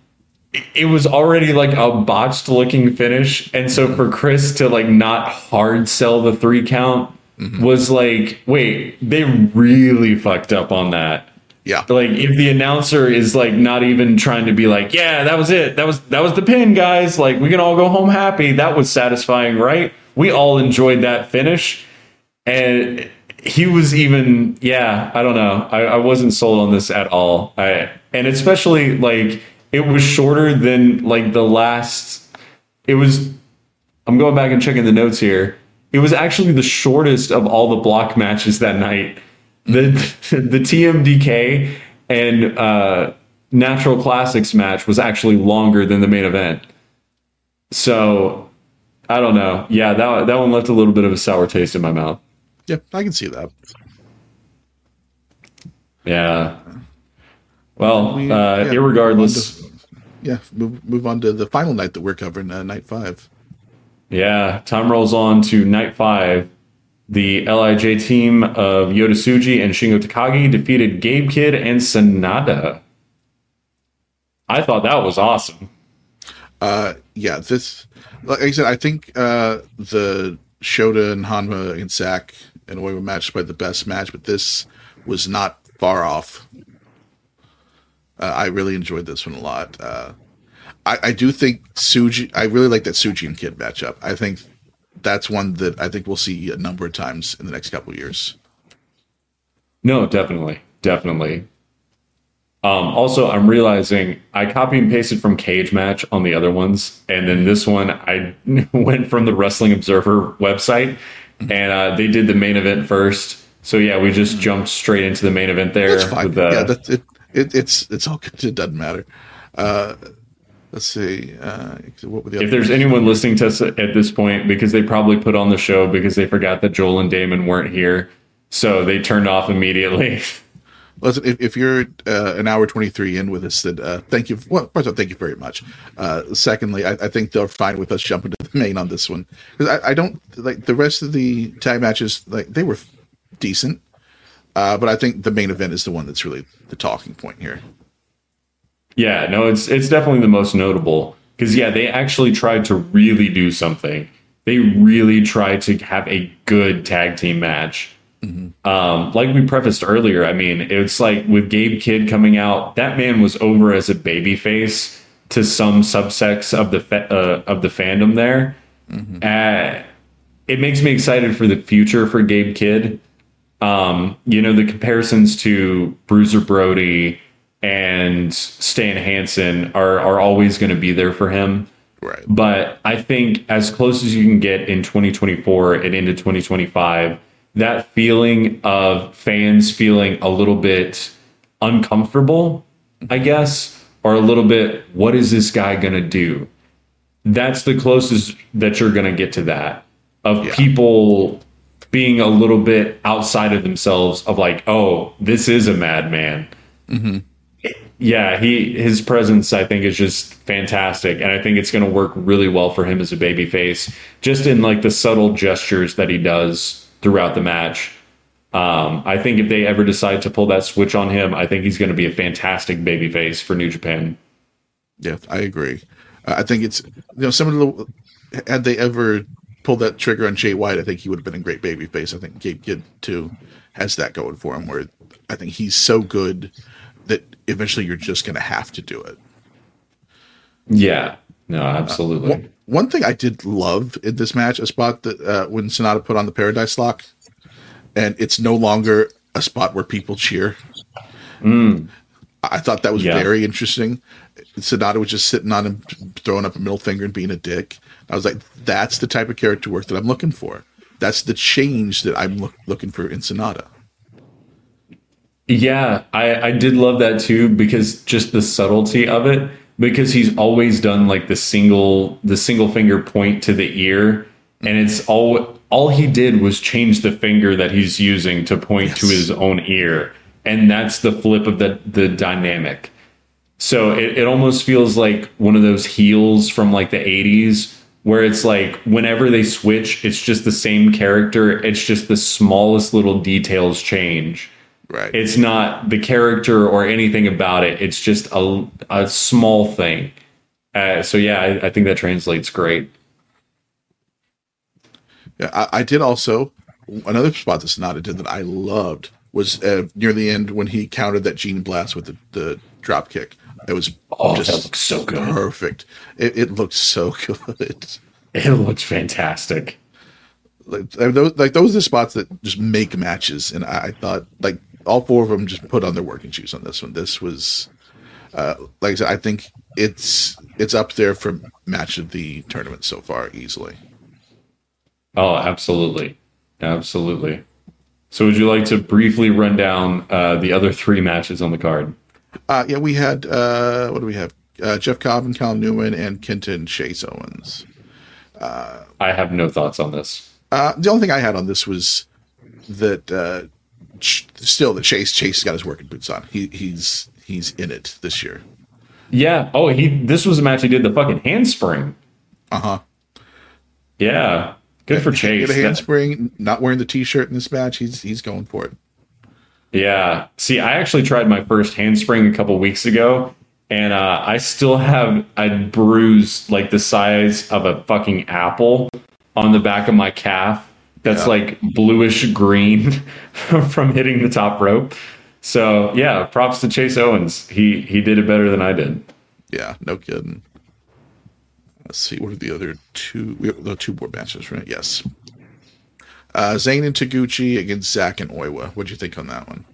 it was already like a botched looking finish. And so for Chris to like not hard sell the 3 count was like, wait, they really fucked up on that. Yeah. Like if the announcer is like not even trying to be like, yeah, that was it. That was the pin, guys. Like we can all go home happy. That was satisfying, right? We all enjoyed that finish. And he was even, I don't know. I wasn't sold on this at all. And especially like it was shorter than like the last. I'm going back and checking the notes here. It was actually the shortest of all the block matches that night. The TMDK and Natural Classics match was actually longer than the main event. So I don't know. Yeah, that one left a little bit of a sour taste in my mouth. Yeah, I can see that. Yeah. Well, irregardless. Move on to the final night that we're covering, night 5. Yeah, time rolls on to night 5. The LIJ team of Yota Tsuji and Shingo Takagi defeated Gabe Kidd and Sanada. I thought that was awesome. This, like I said, I think the Shota and Hanma and Zack and Oiwa match is probably the best match, but this was not far off. I really enjoyed this one a lot. I do think Tsuji, I really like that Tsuji and Kidd matchup. I think that's one that I think we'll see a number of times in the next couple of years. No, definitely. Also, I'm realizing I copy and pasted from Cage Match on the other ones, and then this one I went from the Wrestling Observer website, and they did the main event first. So yeah, we just jumped straight into the main event there. That's fine. That's it. It's all good. It doesn't matter. Let's see. What were the if there's anyone listening to us at this point, because they probably put on the show because they forgot that Joel and Damon weren't here, so they turned off immediately. Listen, if you're an hour 23 in with us, then thank you. Well, first of all, thank you very much. Secondly, I think they're fine with us jumping to the main on this one, because I don't like the rest of the tag matches. Like they were decent, but I think the main event is the one that's really the talking point here. Yeah, no, it's definitely the most notable because they actually tried to really do something. They really tried to have a good tag team match. Mm-hmm. Like we prefaced earlier, I mean, it's like with Gabe Kidd coming out, that man was over as a babyface to some subsects of the fandom there. Mm-hmm. It makes me excited for the future for Gabe Kidd. The comparisons to Bruiser Brody and Stan Hansen are always going to be there for him. Right. But I think as close as you can get in 2024 and into 2025, that feeling of fans feeling a little bit uncomfortable, I guess, or a little bit, what is this guy going to do? That's the closest that you're going to get to that, of people being a little bit outside of themselves, of like, oh, this is a madman. Mm-hmm. Yeah, his presence, I think, is just fantastic. And I think it's going to work really well for him as a babyface, just in like the subtle gestures that he does throughout the match. I think if they ever decide to pull that switch on him, I think he's going to be a fantastic babyface for New Japan. Yeah, I agree. I think it's, had they ever pulled that trigger on Jay White, I think he would have been a great babyface. I think Gabe Kidd, too, has that going for him, where I think he's so good that eventually you're just going to have to do it. Yeah, no, absolutely. One thing I did love in this match, a spot that when Sanada put on the Paradise Lock, and it's no longer a spot where people cheer. I thought that was very interesting. Sanada was just sitting on him, throwing up a middle finger and being a dick. I was like, that's the type of character work that I'm looking for. That's the change that I'm looking for in Sanada. Yeah, I did love that too, because just the subtlety of it, because he's always done like the single finger point to the ear, and it's all he did was change the finger that he's using to point to his own ear, and that's the flip of the dynamic. So it almost feels like one of those heels from like the 80s, where it's like whenever they switch, it's just the same character, it's just the smallest little details change. Right. It's not the character or anything about it. It's just a small thing. So yeah, I think that translates great. Yeah, I did also another spot that Sonata did that I loved was near the end when he countered that Gene Blast with the drop kick. It was that looks so good. Perfect. It looked so good. It looks fantastic. Those are the spots that just make matches, and I thought like all four of them just put on their working shoes on this one. This was, like I said, I think it's up there for match of the tournament so far easily. Oh, absolutely, absolutely. So, would you like to briefly run down the other three matches on the card? Yeah, we had what do we have? Jeff Cobb and Cal Newman and Kenta and Chase Owens. I have no thoughts on this. The only thing I had on this was that still that Chase got his working boots on. He's in it this year. Yeah. Oh, this was a match he did the fucking handspring. Yeah. Good for Chase. Get a handspring, not wearing the t-shirt in this match. He's going for it. Yeah. See, I actually tried my first handspring a couple weeks ago, and I still have a bruise like the size of a fucking apple on the back of my calf. That's like bluish green from hitting the top rope. So yeah, props to Chase Owens. He did it better than I did. Yeah, no kidding. Let's see, what are the other two? We have the two more matches, right? Yes. Zayn and Taguchi against Zack and Oiwa. What'd you think on that one?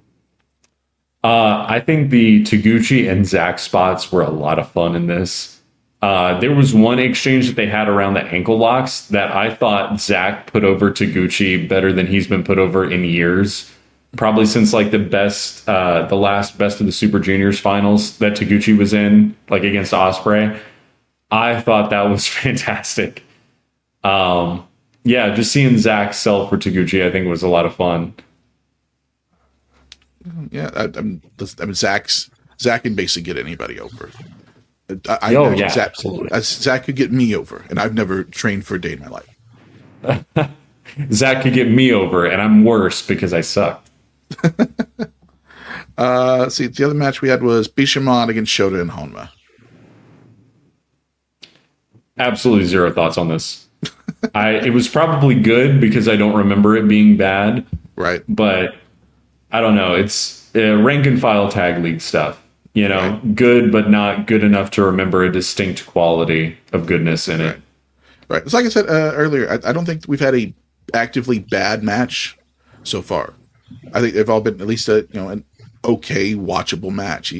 I think the Taguchi and Zack spots were a lot of fun in this. There was one exchange that they had around the ankle locks that I thought Zack put over Taguchi better than he's been put over in years. Probably since like the last Best of the Super Juniors finals that Taguchi was in, like against Ospreay. I thought that was fantastic. Yeah, just seeing Zack sell for Taguchi, I think was a lot of fun. Yeah, I mean, Zack can basically get anybody over. Yeah, Zack, absolutely. Zack could get me over, and I've never trained for a day in my life. Zack could get me over, and I'm worse because I suck. See, the other match we had was Bishamon against Shota and Honma. Absolutely zero thoughts on this. It was probably good because I don't remember it being bad. Right. But I don't know. It's rank and file tag league stuff. You know, right. Good, but not good enough to remember a distinct quality of goodness in it. Right. It's like I said earlier, I don't think we've had a actively bad match so far. I think they've all been at least an okay watchable match,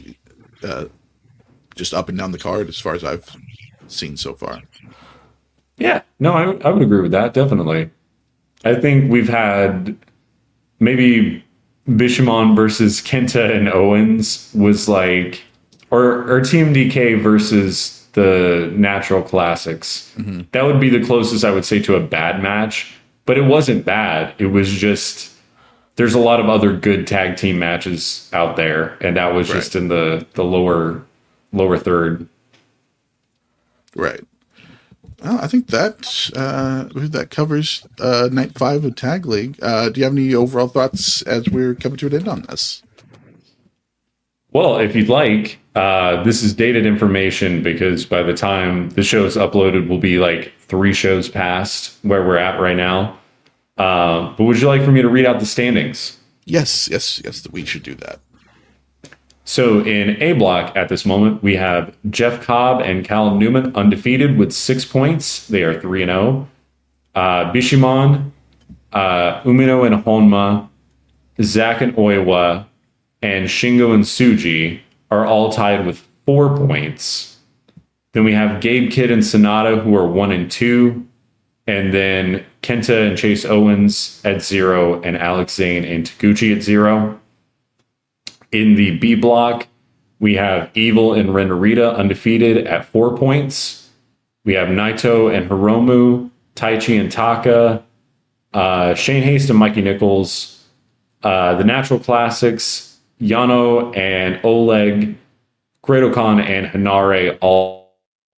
just up and down the card as far as I've seen so far. Yeah, no, I would agree with that, definitely. I think we've had maybe Bishamon versus Kenta and Owens was like, or TMDK versus the Natural Classics. Mm-hmm. That would be the closest I would say to a bad match, but it wasn't bad. It was just, there's a lot of other good tag team matches out there, and that was just in the lower third. Right. Well, I think that covers Night 5 of Tag League. Do you have any overall thoughts as we're coming to an end on this? Well, if you'd like, this is dated information because by the time the show's uploaded, we'll be like 3 shows past where we're at right now. But would you like for me to read out the standings? Yes, we should do that. So in A block at this moment, we have Jeff Cobb and Callum Newman undefeated with 6 points. They are 3-0. Bishamon, Umino and Honma, Zack and Oiwa, and Shingo and Tsuji are all tied with 4 points. Then we have Gabe Kidd and Sonata who are 1 and 2. And then Kenta and Chase Owens at 0 and Alex Zane and Taguchi at 0. In the B block, we have Evil and Ren Narita undefeated at 4 points. We have Naito and Hiromu, Taichi and Taka, Shane Haste and Mikey Nichols, the Natural Classics, Yano and Oleg, Great Khan and Hanare all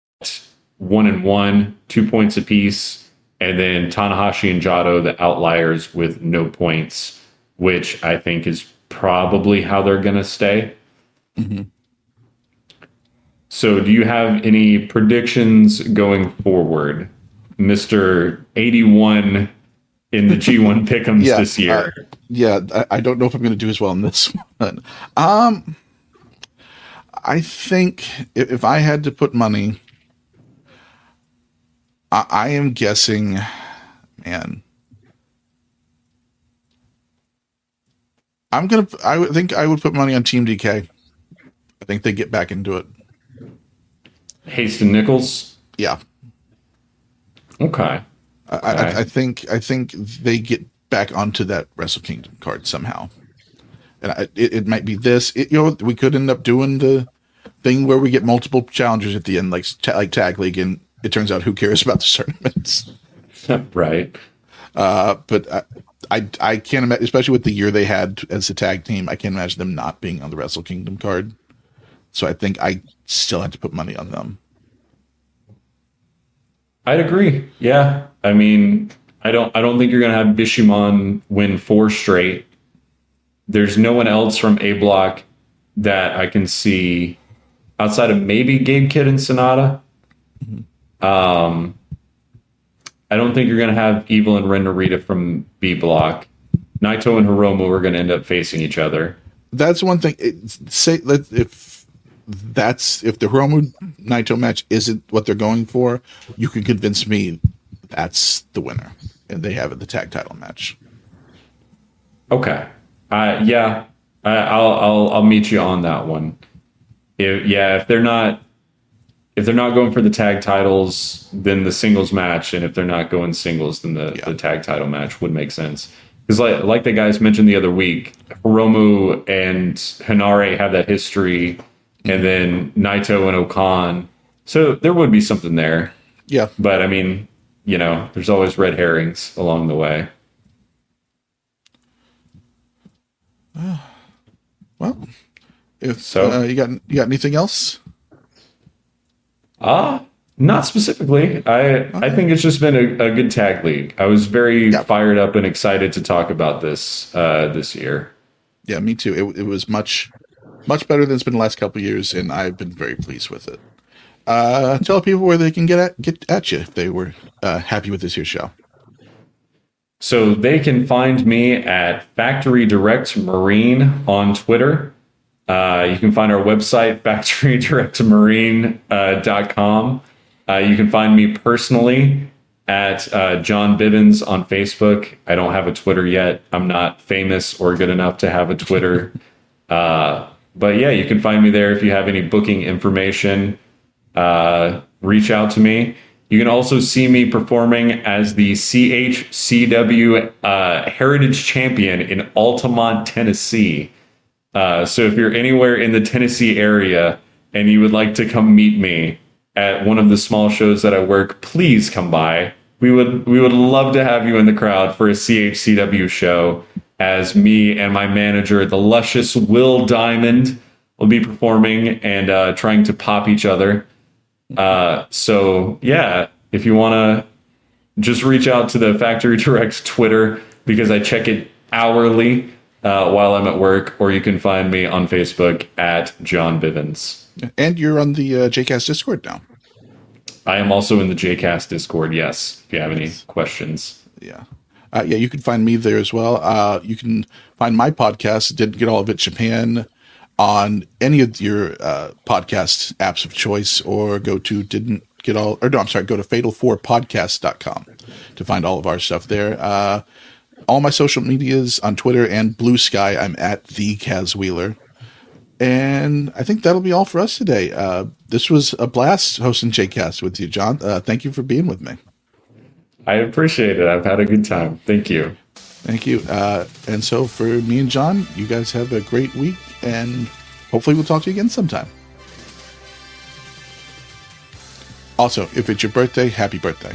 1 and 1, 2 points apiece. And then Tanahashi and Jado, the outliers with no points, which I think is probably how they're going to stay. Mm-hmm. So do you have any predictions going forward, Mr. 81 in the G1 Pick'ems this year? I don't know if I'm going to do as well in this one. I think if I had to put money, I am guessing, man. I think I would put money on Team DK. I think they get back into it. Haston Nichols? Yeah. Okay. I think they get back onto that Wrestle Kingdom card somehow. And it might be this. We could end up doing the thing where we get multiple challengers at the end, like Tag League, and it turns out who cares about the tournaments. Right. But I can't imagine, especially with the year they had as a tag team, I can't imagine them not being on the Wrestle Kingdom card. So I think I still had to put money on them. I'd agree. Yeah. I mean, I don't think you're going to have Bishamon win 4 straight. There's no one else from A Block that I can see outside of maybe Gabe Kidd and Sonata. Mm-hmm. I don't think you're going to have Evil and Ren Narita from B Block. Naito and Hiromu are going to end up facing each other. That's one thing. If the Hiromu Naito match isn't what they're going for, you can convince me that's the winner, and they have the tag title match. Okay. Yeah. I'll meet you on that one. If they're not going for the tag titles, then the singles match, and if they're not going singles, then the tag title match would make sense. Because like the guys mentioned the other week, Hiromu and Hinare have that history, and then Naito and Okan. So there would be something there. Yeah. But I mean, there's always red herrings along the way. Well, you got anything else? Not specifically. I think it's just been a good tag league. I was very fired up and excited to talk about this year. Yeah, me too. It was much better than it's been the last couple of years, and I've been very pleased with it. Tell people where they can get at you if they were happy with this here show. So they can find me at Factory Direct Marine on Twitter. You can find our website, factorydirectmarine.com. You can find me personally at John Bivens on Facebook. I don't have a Twitter yet. I'm not famous or good enough to have a Twitter. But yeah, you can find me there if you have any booking information. Reach out to me. You can also see me performing as the CHCW Heritage Champion in Altamont, Tennessee. So if you're anywhere in the Tennessee area and you would like to come meet me at one of the small shows that I work, please come by. We would love to have you in the crowd for a CHCW show, as me and my manager, the luscious Will Diamond, will be performing and trying to pop each other. So yeah, if you want to just reach out to the Factory Direct Twitter, because I check it hourly while I'm at work, or you can find me on Facebook at John Bivens. And you're on the JCast Discord now. I am also in the JCast Discord, yes, if you have any questions. Yeah. You can find me there as well. You can find my podcast, Didn't Get All of It Japan, on any of your podcast apps of choice, or go to fatal4podcast.com to find all of our stuff there. All my social medias on Twitter and Blue Sky, I'm at the Kaz Wheeler. And I think that'll be all for us today. This was a blast hosting JCast with you, John. Thank you for being with me. I appreciate it. I've had a good time. Thank you. Thank you. And so for me and John, you guys have a great week, and hopefully we'll talk to you again sometime. Also, if it's your birthday, happy birthday.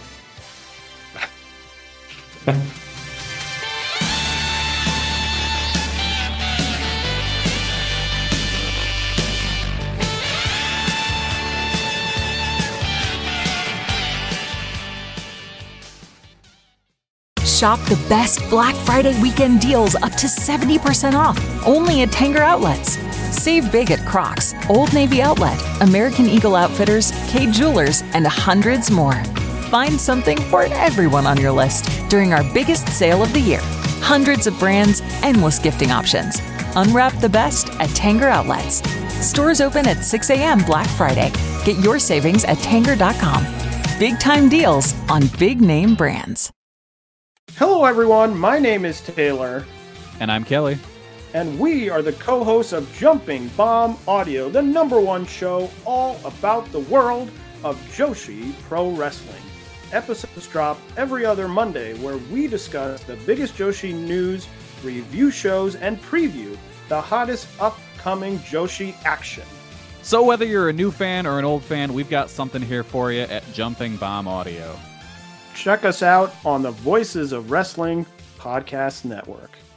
Shop the best Black Friday weekend deals up to 70% off, only at Tanger Outlets. Save big at Crocs, Old Navy Outlet, American Eagle Outfitters, Kay Jewelers, and hundreds more. Find something for everyone on your list during our biggest sale of the year. Hundreds of brands, endless gifting options. Unwrap the best at Tanger Outlets. Stores open at 6 a.m. Black Friday. Get your savings at Tanger.com. Big time deals on big name brands. Hello, everyone. My name is Taylor. And I'm Kelly. And we are the co-hosts of Jumping Bomb Audio, the #1 show all about the world of Joshi Pro Wrestling. Episodes drop every other Monday where we discuss the biggest Joshi news, review shows, and preview the hottest upcoming Joshi action. So whether you're a new fan or an old fan, we've got something here for you at Jumping Bomb Audio. Check us out on the Voices of Wrestling Podcast Network.